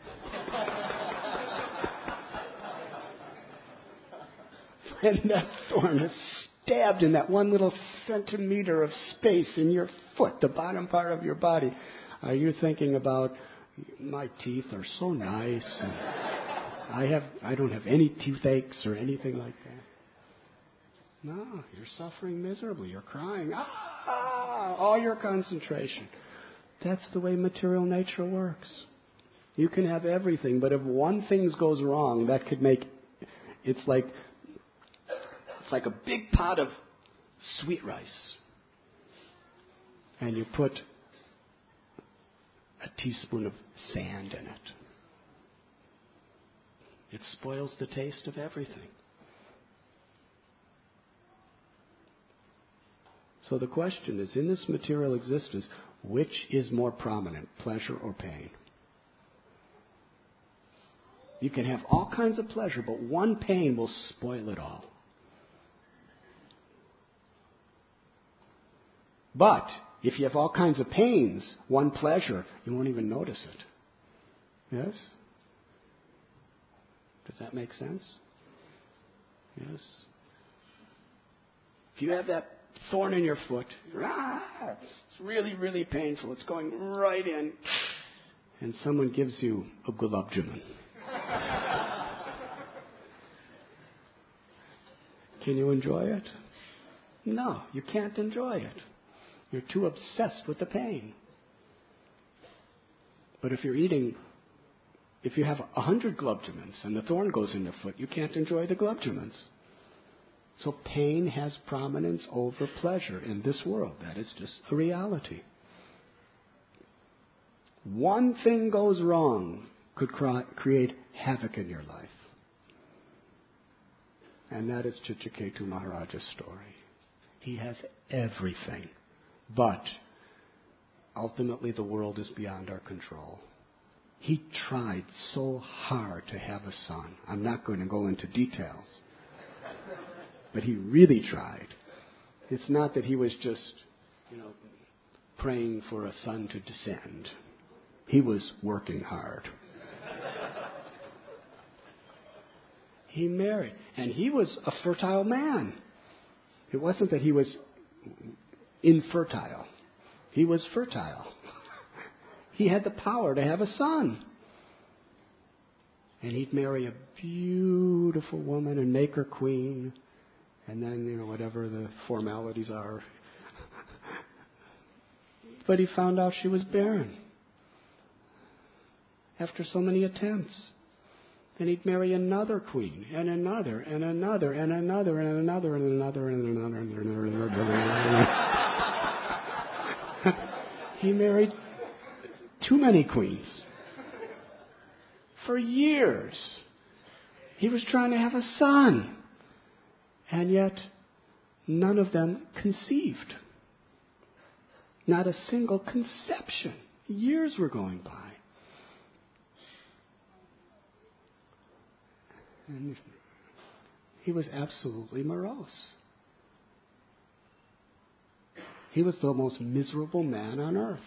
When that thorn is stabbed in that one little centimeter of space in your foot, the bottom part of your body, are you thinking about my teeth are so nice and I have I don't have any toothaches or anything like that? No, you're suffering miserably. You're crying. Ah, all your concentration. That's the way material nature works. You can have everything, but if one thing goes wrong, that could make it's like it's like a big pot of sweet rice, and you put a teaspoon of sand in it. It spoils the taste of everything. So the question is, in this material existence, which is more prominent, pleasure or pain? You can have all kinds of pleasure, but one pain will spoil it all. But if you have all kinds of pains, one pleasure, you won't even notice it. Yes? Does that make sense? Yes. If you have that thorn in your foot, ah, it's really, really painful. It's going right in. And someone gives you a gulab jamun. Can you enjoy it? No, you can't enjoy it. You're too obsessed with the pain. But if you're eating, if you have a hundred gulab jamuns and the thorn goes in your foot, you can't enjoy the gulab jamuns. So pain has prominence over pleasure in this world. That is just a reality. One thing goes wrong could create havoc in your life. And that is Chitraketu Maharaja's story. He has everything. But ultimately the world is beyond our control. He tried so hard to have a son. I'm not going to go into details. But he really tried. It's not that he was just, you know, praying for a son to descend. He was working hard. He married. And he was a fertile man. It wasn't that he was infertile. He was fertile. He had the power to have a son. And he'd marry a beautiful woman and make her queen. And then, you know, whatever the formalities are. But he found out she was barren. After so many attempts. And he'd marry another queen, and another, and another, and another, and another, and another, and another, and another, and another. He married too many queens. For years. He was trying to have a son. And yet, none of them conceived. Not a single conception. Years were going by. And he was absolutely morose. He was the most miserable man on earth.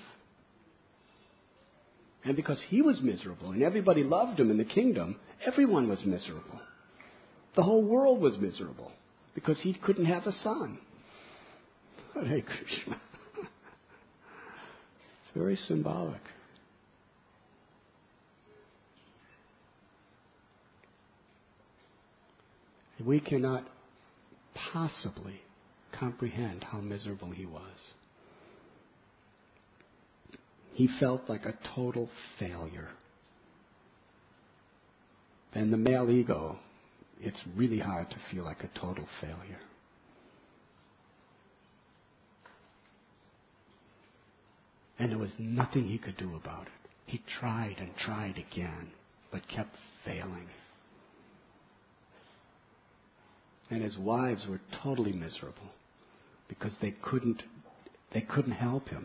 And because he was miserable and everybody loved him in the kingdom, everyone was miserable. The whole world was miserable because he couldn't have a son. Hare Krishna. It's very symbolic. We cannot possibly comprehend how miserable he was. He felt like a total failure. And the male ego, it's really hard to feel like a total failure. And there was nothing he could do about it. He tried and tried again, but kept failing. And his wives were totally miserable because they couldn't, they couldn't help him.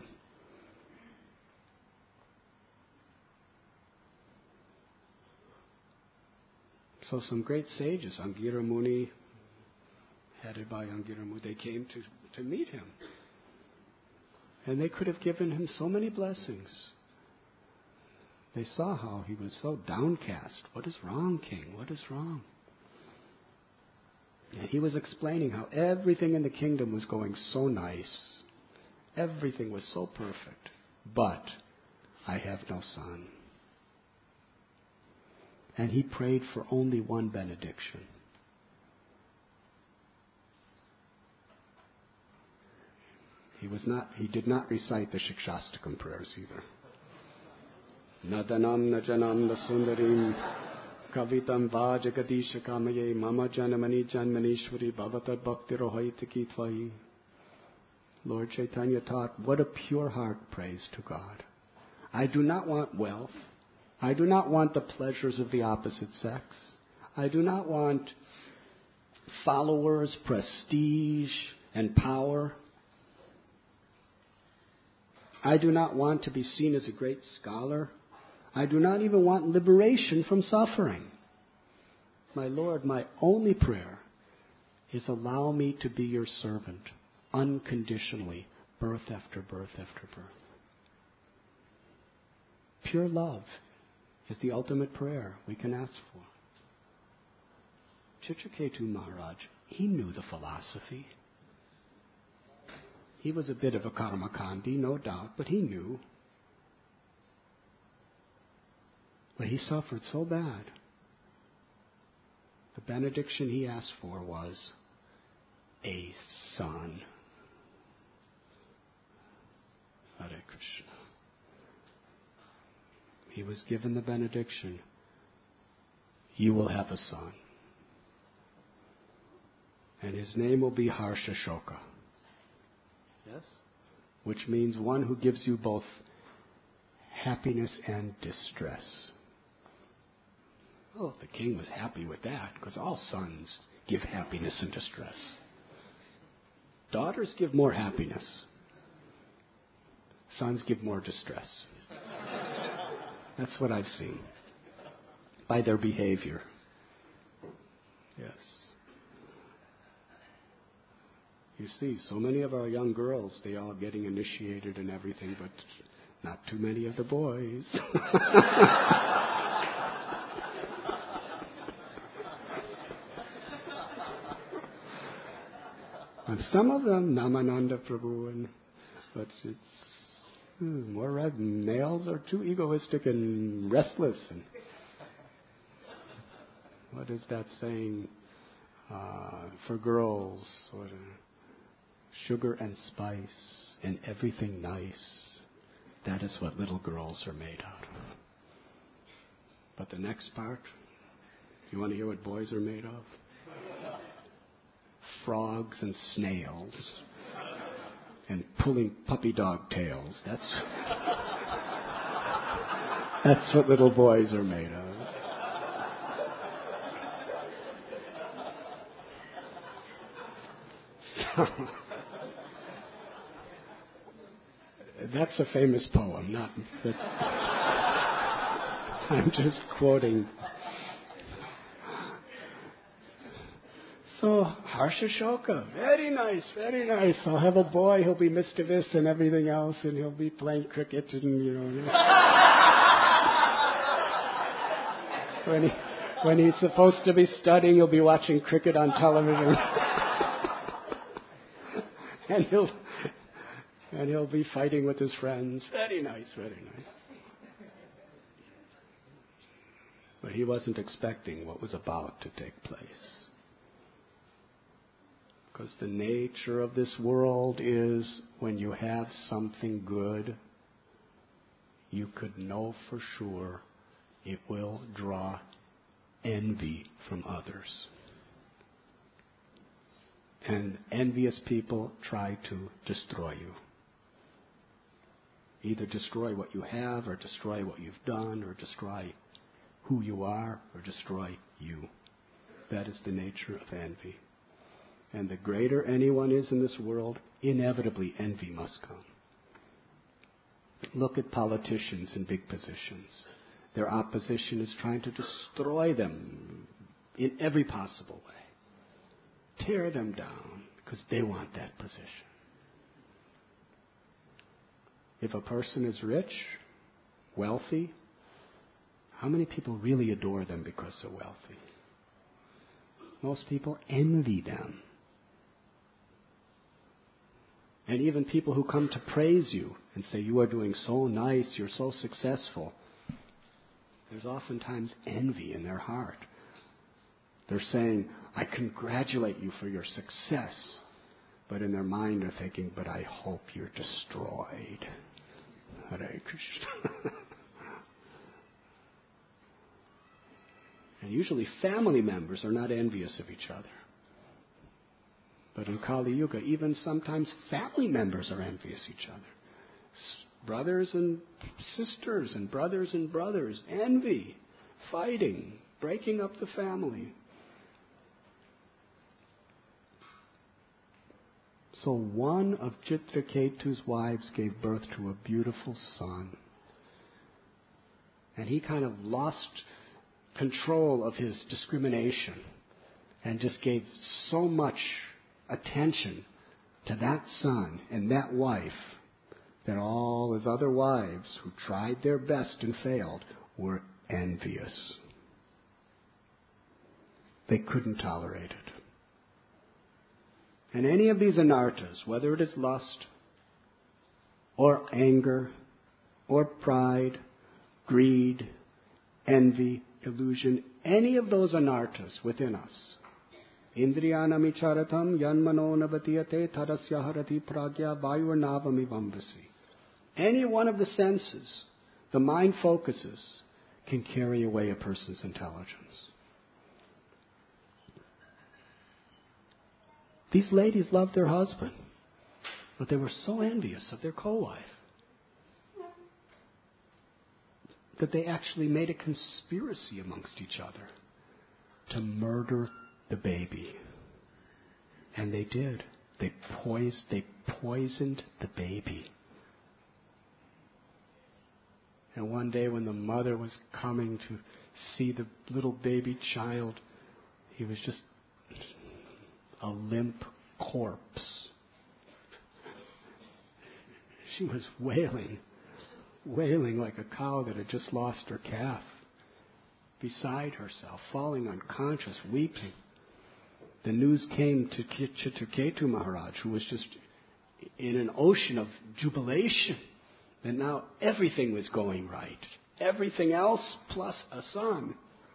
So some great sages, Angira Muni, headed by Angira Muni, they came to, to meet him. And they could have given him so many blessings. They saw how he was so downcast. What is wrong, King? What is wrong? And he was explaining how everything in the kingdom was going so nice. Everything was so perfect. But I have no son. And he prayed for only one benediction. He was not, he did not recite the Shikshastakam prayers either. Nadanam najanam nasundarim kavitam vajagadisha kamaye mama janamani janmanishwari bhavatad bhaktirohaitaki tvahi. Lord Chaitanya taught, what a pure heart prays to God. I do not want wealth. I do not want the pleasures of the opposite sex. I do not want followers, prestige, and power. I do not want to be seen as a great scholar. I do not even want liberation from suffering. My Lord, my only prayer is allow me to be your servant unconditionally, birth after birth after birth. Pure love is the ultimate prayer we can ask for. Chitraketu Maharaj, he knew the philosophy. He was a bit of a karmakandi, no doubt, but he knew. But he suffered so bad. The benediction he asked for was a son. Hare Krishna. He was given the benediction, you will have a son. And his name will be Harshashoka. Yes? Which means one who gives you both happiness and distress. Well, the king was happy with that, because all sons give happiness and distress. Daughters give more happiness. Sons give more distress. That's what I've seen. By their behavior. Yes. You see, so many of our young girls, they all getting initiated and everything, but not too many of the boys. And some of them, Namananda Prabhu, and, but it's hmm, more red. Males are too egoistic and restless. And what is that saying uh, for girls? What, uh, sugar and spice and everything nice. That is what little girls are made out of. But the next part, you want to hear what boys are made of? Frogs and snails and pulling puppy dog tails. That's that's what little boys are made of. So, that's a famous poem, not that's, I'm just quoting. So, Harshashoka, very nice, very nice. I'll have a boy, he'll be mischievous and everything else, and he'll be playing cricket and, you know. when, he, when he's supposed to be studying, he'll be watching cricket on television. and he'll and he'll be fighting with his friends. Very nice, very nice. But he wasn't expecting what was about to take place. Because the nature of this world is when you have something good, you could know for sure it will draw envy from others. And envious people try to destroy you. Either destroy what you have, or destroy what you've done, or destroy who you are, or destroy you. That is the nature of envy. And the greater anyone is in this world, inevitably envy must come. Look at politicians in big positions. Their opposition is trying to destroy them in every possible way. Tear them down, because they want that position. If a person is rich, wealthy, how many people really adore them because they're wealthy? Most people envy them. And even people who come to praise you and say, you are doing so nice, you're so successful, there's oftentimes envy in their heart. They're saying, I congratulate you for your success. But in their mind they're thinking, but I hope you're destroyed. Hare Krishna. And usually family members are not envious of each other. But in Kali Yuga, even sometimes family members are envious of each other. Brothers and sisters and brothers and brothers, envy, fighting, breaking up the family. So one of Chitraketu's wives gave birth to a beautiful son. And he kind of lost control of his discrimination and just gave so much attention to that son and that wife that all his other wives who tried their best and failed were envious. They couldn't tolerate it. And any of these anarthas, whether it is lust or anger or pride, greed, envy, illusion, any of those anarthas within us, Indriyanam icharatam yanmano navatiyate tarasya harati pragya vayurnavami vambasi. Any one of the senses the mind focuses can carry away a person's intelligence. These ladies loved their husband, but they were so envious of their co-wife that they actually made a conspiracy amongst each other to murder the baby. And they did. They poisoned, they poisoned the baby. And one day when the mother was coming to see the little baby child, he was just a limp corpse. She was wailing, wailing like a cow that had just lost her calf, beside herself, falling unconscious, weeping. The news came to Chitraketu Maharaj, who was just in an ocean of jubilation, that now everything was going right. Everything else plus a son.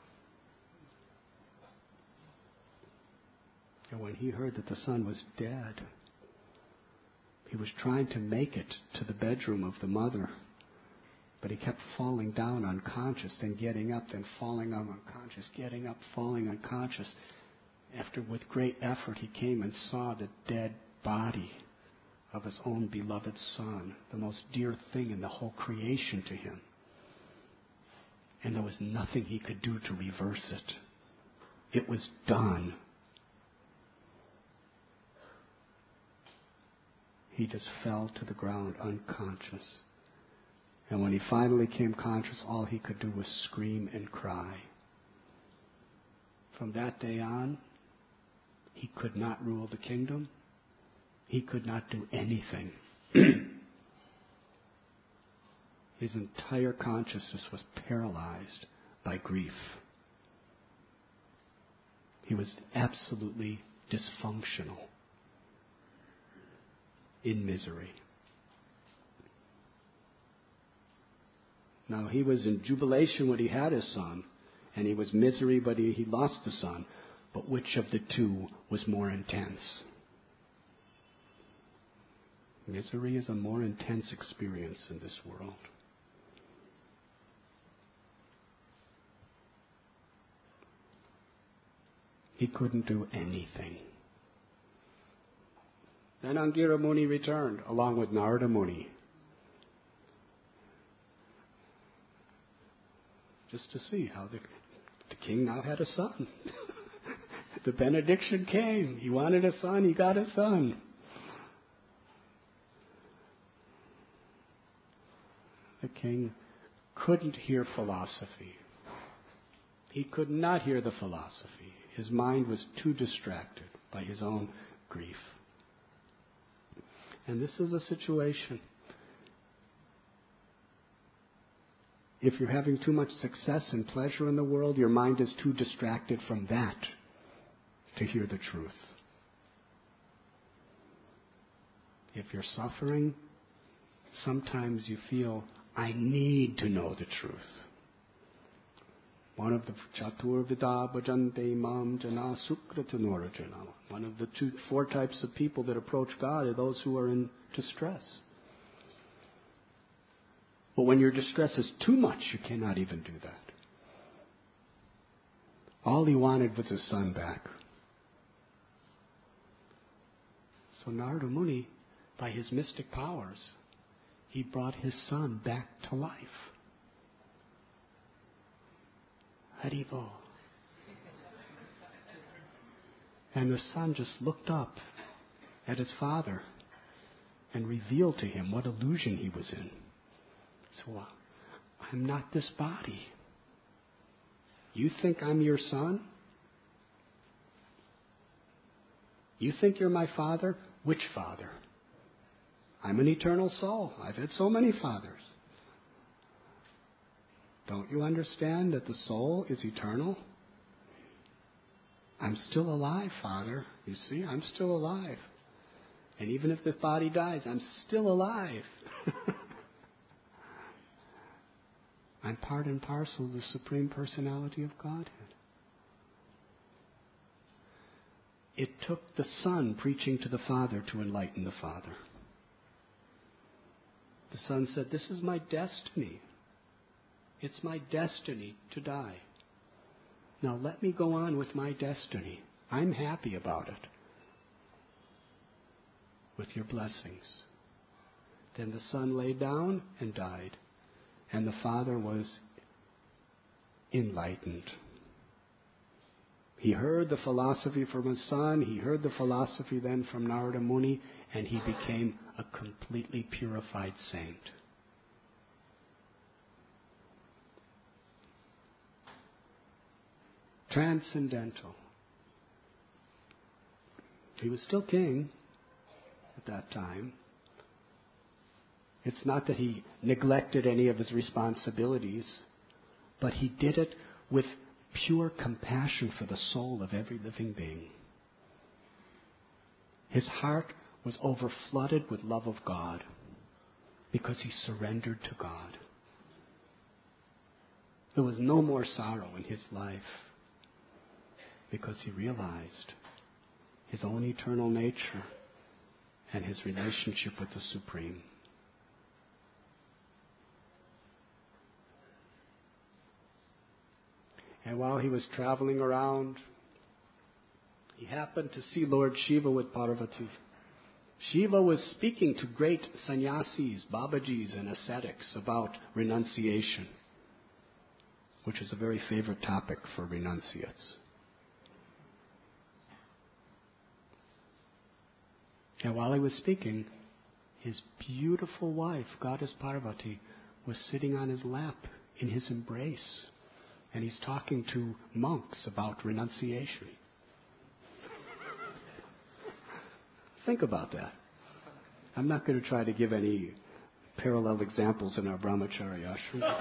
And when he heard that the son was dead, he was trying to make it to the bedroom of the mother. But he kept falling down unconscious, then getting up, then falling down unconscious, getting up, falling unconscious. After, with great effort, he came and saw the dead body of his own beloved son, the most dear thing in the whole creation to him. And there was nothing he could do to reverse it. It was done. He just fell to the ground unconscious. And when he finally came conscious, all he could do was scream and cry. From that day on, he could not rule the kingdom. He could not do anything. His entire consciousness was paralyzed by grief. He was absolutely dysfunctional, in misery. Now, he was in jubilation when he had his son, and he was misery, but he, he lost the son. But which of the two was more intense? Misery is a more intense experience in this world. He couldn't do anything. Then Angira Muni returned along with Narada Muni, just to see how the, the king now had a son. The benediction came. He wanted a son, he got a son. The king couldn't hear philosophy. He could not hear the philosophy. His mind was too distracted by his own grief. And this is a situation. If you're having too much success and pleasure in the world, your mind is too distracted from that to hear the truth. If you're suffering, sometimes you feel, I need to know the truth. One of the Chatur Vida Bhajante Mam Jana Sukratanora. One of the two, four types of people that approach God are those who are in distress. But when your distress is too much, you cannot even do that. All he wanted was his son back. So Narada Muni, by his mystic powers, he brought his son back to life. Haribo. And the son just looked up at his father and revealed to him what illusion he was in. So, uh, I'm not this body. You think I'm your son? You think you're my father? Which father? I'm an eternal soul. I've had so many fathers. Don't you understand that the soul is eternal? I'm still alive, Father. You see, I'm still alive. And even if this body dies, I'm still alive. I'm part and parcel of the Supreme Personality of Godhead. It took the Son preaching to the Father to enlighten the Father. The Son said, this is my destiny. It's my destiny to die. Now let me go on with my destiny. I'm happy about it. With your blessings. Then the Son lay down and died. And the Father was enlightened. He heard the philosophy from his son, he heard the philosophy then from Narada Muni, and he became a completely purified saint. Transcendental. He was still king at that time. It's not that he neglected any of his responsibilities, but he did it with pure compassion for the soul of every living being. His heart was overflooded with love of God because he surrendered to God. There was no more sorrow in his life because he realized his own eternal nature and his relationship with the Supreme. And while he was traveling around, he happened to see Lord Shiva with Parvati. Shiva was speaking to great sannyasis, Babajis, and ascetics about renunciation, which is a very favorite topic for renunciates. And while he was speaking, his beautiful wife, Goddess Parvati, was sitting on his lap in his embrace. And he's talking to monks about renunciation. Think about that. I'm not going to try to give any parallel examples in our brahmachari ashram.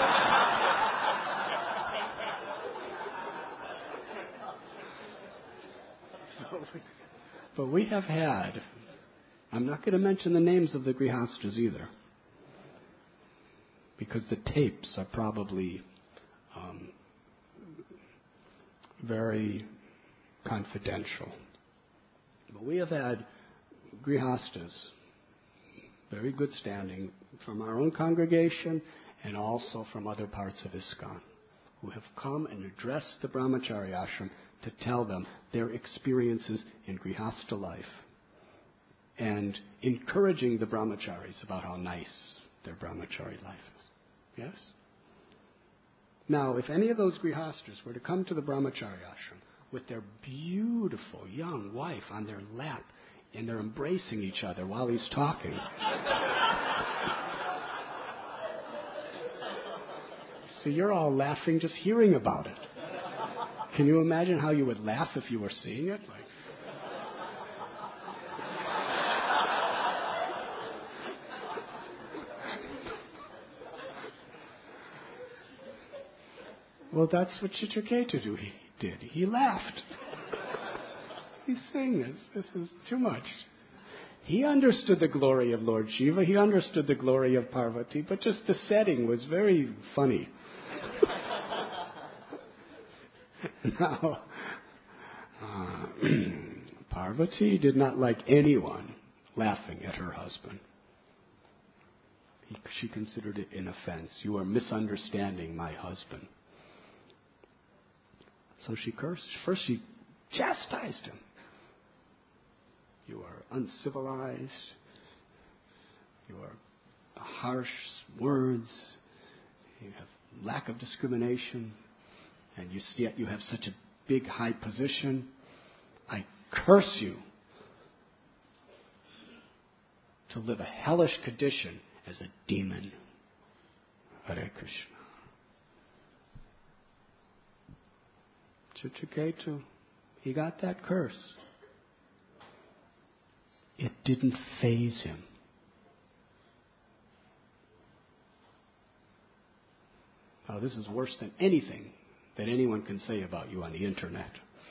so we, but we have had, I'm not going to mention the names of the grihastas either, because the tapes are probably Um, very confidential. But we have had grihastas very good standing from our own congregation and also from other parts of ISKCON, who have come and addressed the Brahmachari ashram to tell them their experiences in Grihastha life and encouraging the Brahmacharis about how nice their Brahmachari life is. Yes? Now, if any of those Grihasthas were to come to the Brahmachari ashram with their beautiful young wife on their lap and they're embracing each other while he's talking, so you're all laughing just hearing about it. Can you imagine how you would laugh if you were seeing it? Like, well, that's what Chitraketu do. He did. He laughed. He's saying this. This is too much. He understood the glory of Lord Shiva. He understood the glory of Parvati, but just the setting was very funny. Now, uh, Parvati did not like anyone laughing at her husband. He, she considered it an offense. You are misunderstanding my husband. So she cursed. First she chastised him. You are uncivilized. You are harsh words. You have lack of discrimination. And you see you have such a big, high position. I curse you to live a hellish condition as a demon. Hare Krishna. Chitraketu, he got that curse. It didn't faze him. Now, this is worse than anything that anyone can say about you on the internet.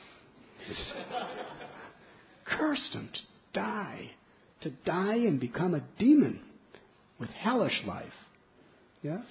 Cursed him to die, to die and become a demon with hellish life. Yes?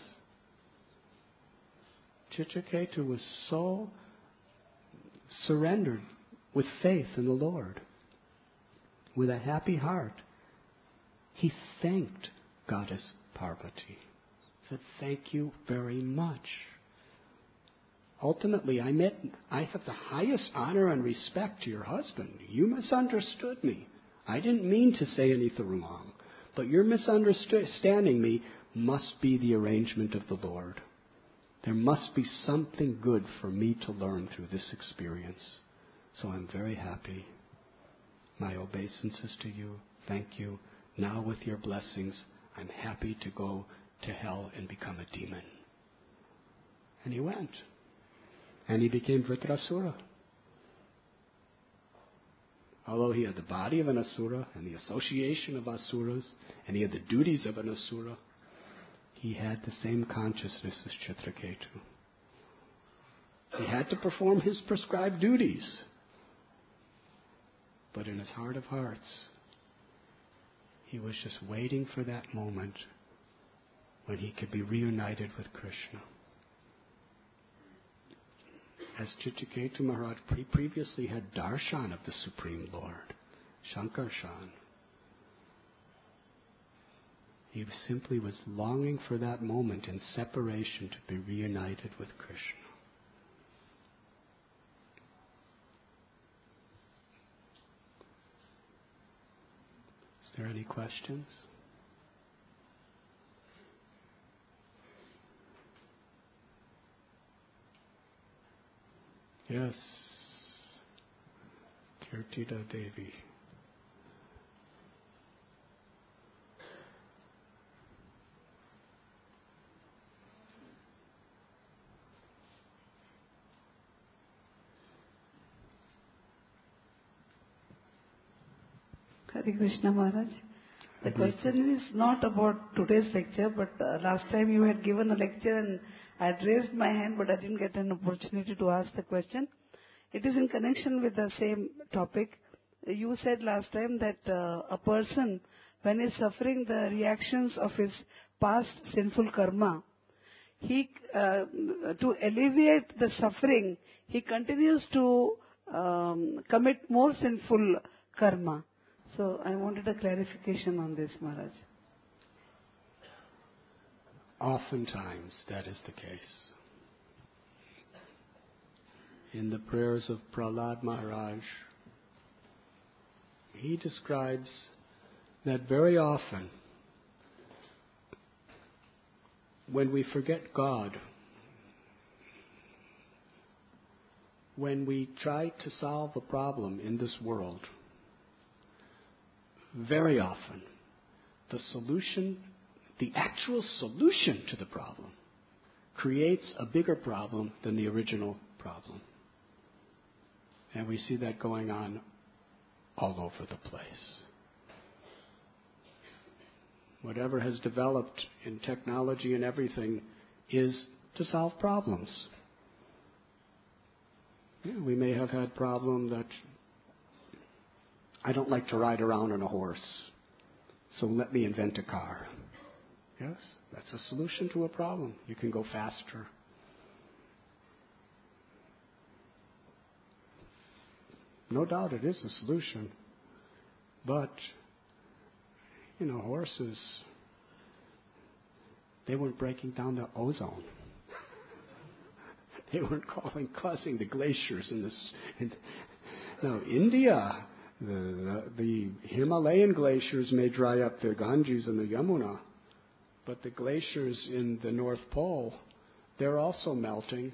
Chitraketu was so surrendered with faith in the Lord, with a happy heart. He thanked Goddess Parvati. Said, thank you very much. Ultimately, I met, I have the highest honor and respect to your husband. You misunderstood me. I didn't mean to say anything wrong, but your misunderstanding me must be the arrangement of the Lord. There must be something good for me to learn through this experience. So I'm very happy. My obeisances to you. Thank you. Now with your blessings, I'm happy to go to hell and become a demon. And he went. And he became Vritrasura. Although he had the body of an Asura and the association of Asuras, and he had the duties of an Asura, he had the same consciousness as Chitraketu. He had to perform his prescribed duties. But in his heart of hearts, he was just waiting for that moment when he could be reunited with Krishna. As Chitraketu Maharaj pre- previously had darshan of the Supreme Lord, Shankarshan, he simply was longing for that moment in separation to be reunited with Krishna. Is there any questions? Yes. Kirtida Devi.
Hare Krishna Maharaj. The question is not about today's lecture, but uh, last time you had given a lecture and I had raised my hand, but I didn't get an opportunity to ask the question. It is in connection with the same topic. You said last time that uh, a person, when he is suffering the reactions of his past sinful karma, he, uh, to alleviate the suffering, he continues to um, commit more sinful karma. So I wanted a clarification on this, Maharaj.
Oftentimes that is the case. In the prayers of Prahlad Maharaj, he describes that very often when we forget God, when we try to solve a problem in this world, very often the solution, the actual solution to the problem, creates a bigger problem than the original problem. And we see that going on all over the place. Whatever has developed in technology and everything is to solve problems. Yeah, we may have had problem that I don't like to ride around on a horse, so let me invent a car. Yes, that's a solution to a problem. You can go faster. No doubt it is a solution. But, you know, horses, they weren't breaking down the ozone. They weren't causing, causing the glaciers in this. In, now, India, the, the, the Himalayan glaciers may dry up the Ganges and the Yamuna, but the glaciers in the North Pole, they're also melting.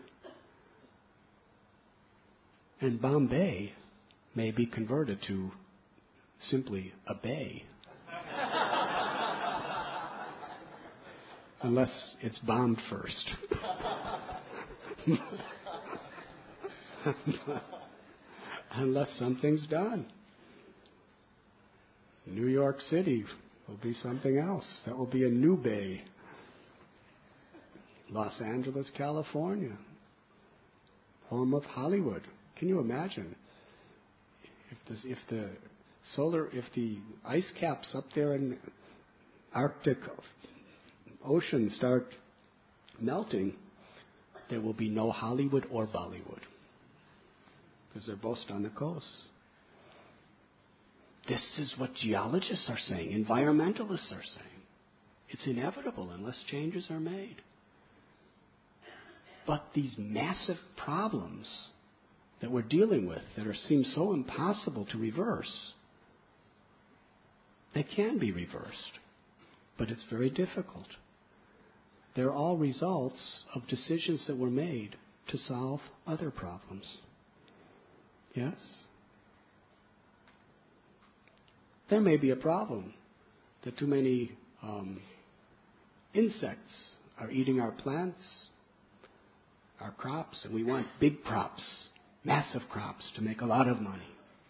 And Bombay may be converted to simply a bay. Unless it's bombed first. Unless something's done. New York City will be something else. That will be a new bay. Los Angeles, California, home of Hollywood. Can you imagine if this, if the solar, if the ice caps up there in Arctic Ocean start melting, there will be no Hollywood or Bollywood because they're both on the coast. This is what geologists are saying, environmentalists are saying. It's inevitable unless changes are made. But these massive problems that we're dealing with that are, seem so impossible to reverse, they can be reversed, but it's very difficult. They're all results of decisions that were made to solve other problems. Yes? There may be a problem that too many um, insects are eating our plants, our crops, and we want big crops, massive crops to make a lot of money.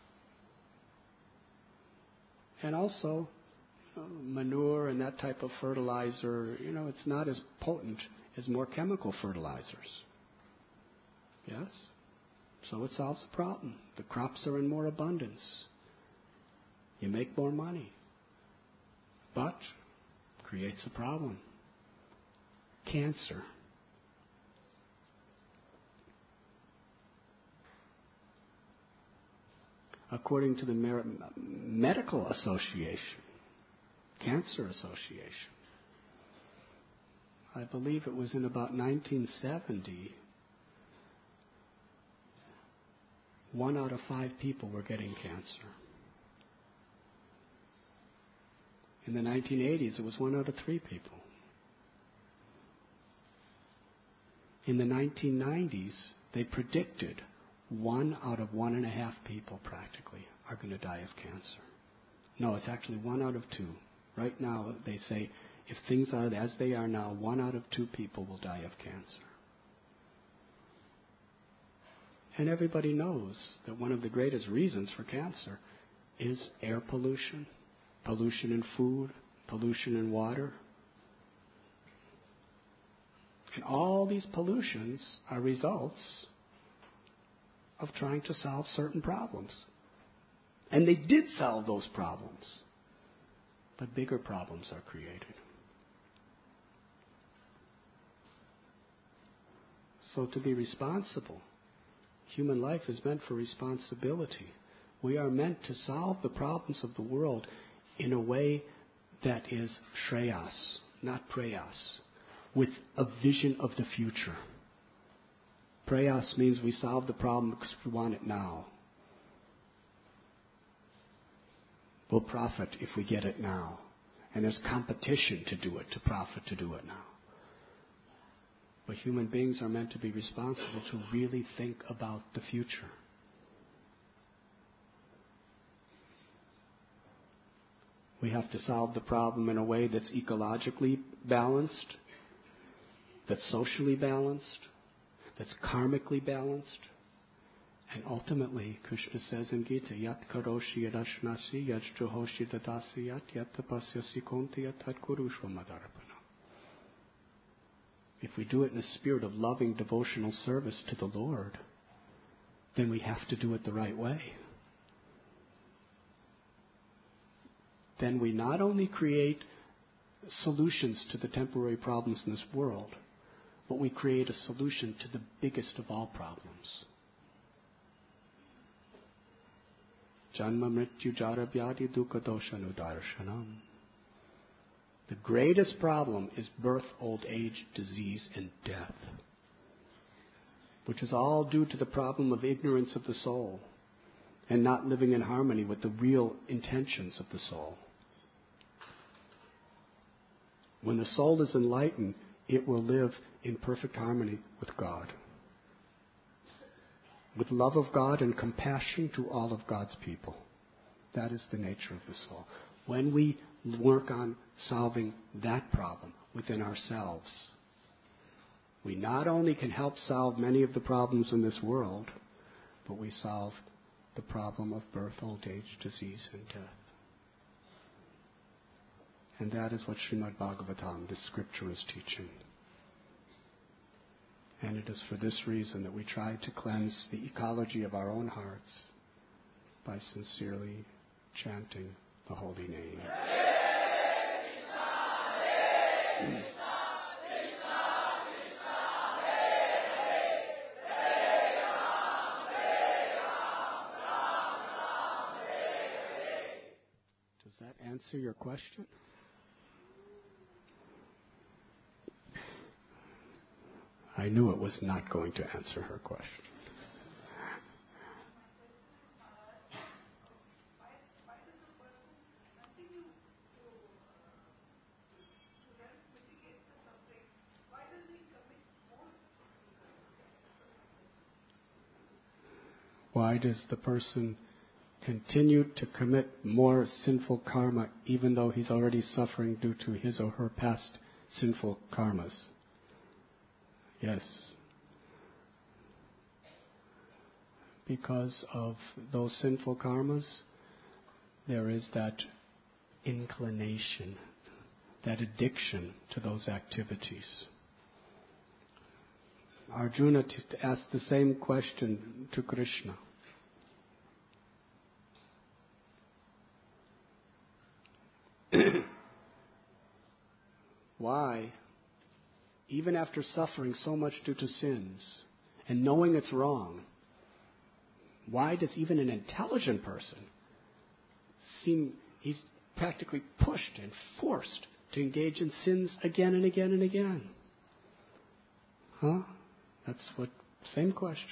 And also, you know, manure and that type of fertilizer, you know, it's not as potent as more chemical fertilizers. Yes? So it solves the problem. The crops are in more abundance. You make more money. But creates a problem. Cancer. According to the Mer- Medical Association, Cancer Association, I believe it was in about nineteen seventy, one out of five people were getting cancer. In the nineteen eighties, it was one out of three people. In the nineteen nineties, they predicted one out of one and a half people practically are going to die of cancer. No, it's actually one out of two. Right now, they say if things are as they are now, one out of two people will die of cancer. And everybody knows that one of the greatest reasons for cancer is air pollution, pollution in food, pollution in water. And all these pollutions are results of trying to solve certain problems. And they did solve those problems. But bigger problems are created. So to be responsible, human life is meant for responsibility. We are meant to solve the problems of the world in a way that is shreyas, not prayas. with a vision of the future. Prayas means we solve the problem because we want it now. We'll profit if we get it now. And there's competition to do it, to profit to do it now. But human beings are meant to be responsible to really think about the future. We have to solve the problem in a way that's ecologically balanced, that's socially balanced, that's karmically balanced. And ultimately, Krishna says in Gita, Yat karoshi yadashnasi yat juhoshi dadasi yat yat tapasyasi konti yat tat kurushva madarapana. If we do it in a spirit of loving devotional service to the Lord, then we have to do it the right way. Then we not only create solutions to the temporary problems in this world, but we create a solution to the biggest of all problems. Janma mrityu jara vyadi dukkha doshanu darshanam. The greatest problem is birth, old age, disease, and death, which is all due to the problem of ignorance of the soul and not living in harmony with the real intentions of the soul. When the soul is enlightened, it will live in perfect harmony with God, with love of God and compassion to all of God's people. That is the nature of the soul. When we work on solving that problem within ourselves, we not only can help solve many of the problems in this world, but we solve the problem of birth, old age, disease, and death. And that is what Srimad Bhagavatam, this scripture, is teaching. And it is for this reason that we try to cleanse the ecology of our own hearts by sincerely chanting the holy name. Does that answer your question? I knew it was not going to answer her question. Why does the person continue to commit more sinful karma even though he's already suffering due to his or her past sinful karmas? Yes. Because of those sinful karmas, there is that inclination, that addiction to those activities. Arjuna t- asked the same question to Krishna. Why, even after suffering so much due to sins and knowing it's wrong, why does even an intelligent person seem, he's practically pushed and forced to engage in sins again and again and again? Huh? That's what, same question.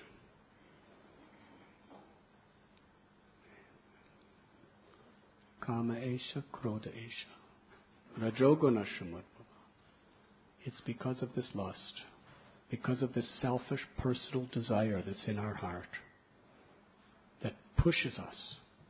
Kama esha, krodha esha, rajoguna shumadbhava. It's because of this lust, because of this selfish personal desire that's in our heart that pushes us.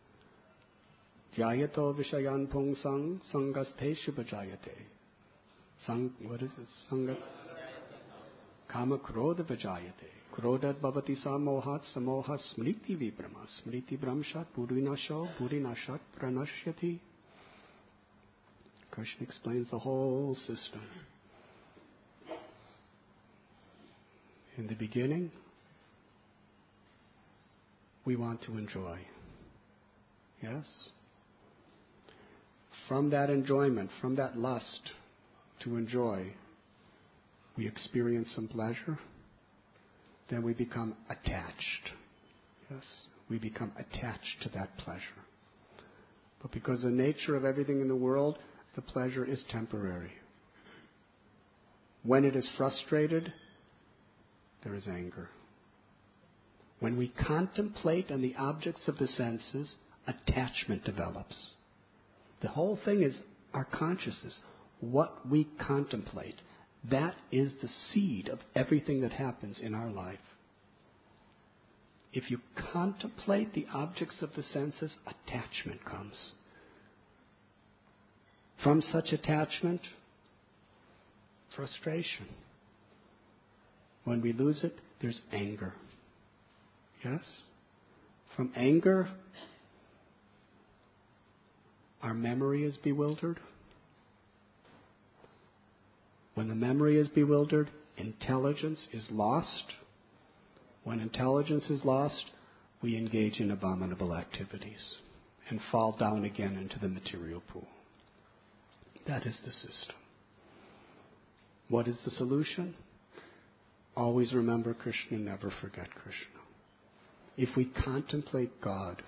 Jayato vishayan pungsang sangasteshu bhajayate. Sang, what is it? Sangat. Kama krodha vajayate. Krodhat bhavati samohat samohat smriti vibrama. Smriti brahmshat purinasho purinashat pranashyati. Krishna explains the whole system. In the beginning, we want to enjoy. Yes? From that enjoyment, from that lust to enjoy, we experience some pleasure. Then we become attached. Yes? We become attached to that pleasure. But because the nature of everything in the world, the pleasure is temporary. When it is frustrated, there is anger. When we contemplate on the objects of the senses, attachment develops. The whole thing is our consciousness. What we contemplate, that is the seed of everything that happens in our life. If you contemplate the objects of the senses, attachment comes. From such attachment, frustration. When we lose it, there's anger. Yes? From anger, our memory is bewildered. When the memory is bewildered, intelligence is lost. When intelligence is lost, we engage in abominable activities and fall down again into the material pool. That is the system. What is the solution? Always remember Krishna, never forget Krishna. If we contemplate God,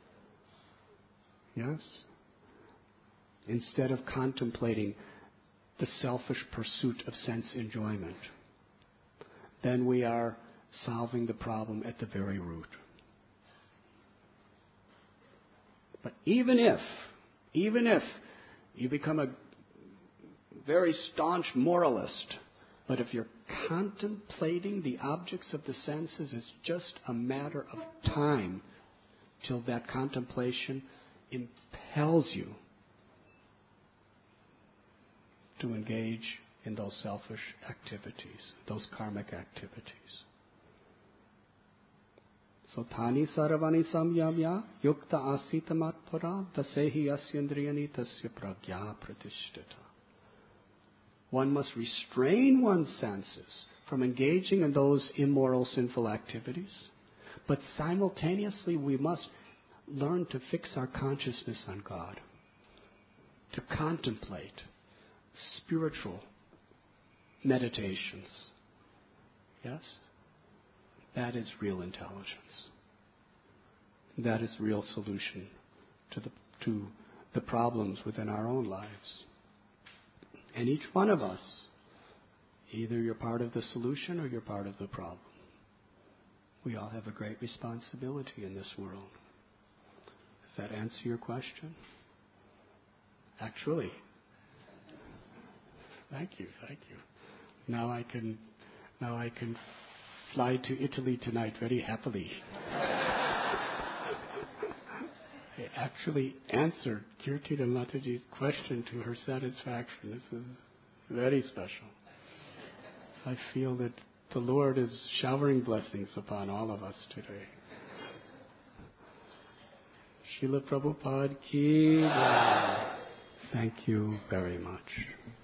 yes, instead of contemplating the selfish pursuit of sense enjoyment, then we are solving the problem at the very root. But even if, even if you become a very staunch moralist, but if you're contemplating the objects of the senses, it's just a matter of time till that contemplation impels you to engage in those selfish activities, those karmic activities. So tani sarvani samyamya yukta asitamat pura tasehi asyandriyani tasya pragya pratishtita. One must restrain one's senses from engaging in those immoral, sinful activities, but simultaneously we must learn to fix our consciousness on God, to contemplate spiritual meditations. Yes? That is real intelligence. That is real solution to the, to the problems within our own lives. And each one of us, either you're part of the solution or you're part of the problem. We all have a great responsibility in this world. Does that answer your question? Actually, thank you, thank you. Now I can, now I can fly to Italy tonight very happily. I actually answered Kirti and Mataji's question to her satisfaction. This is very special. I feel that the Lord is showering blessings upon all of us today. Srila Prabhupada ki jai. Thank you very much.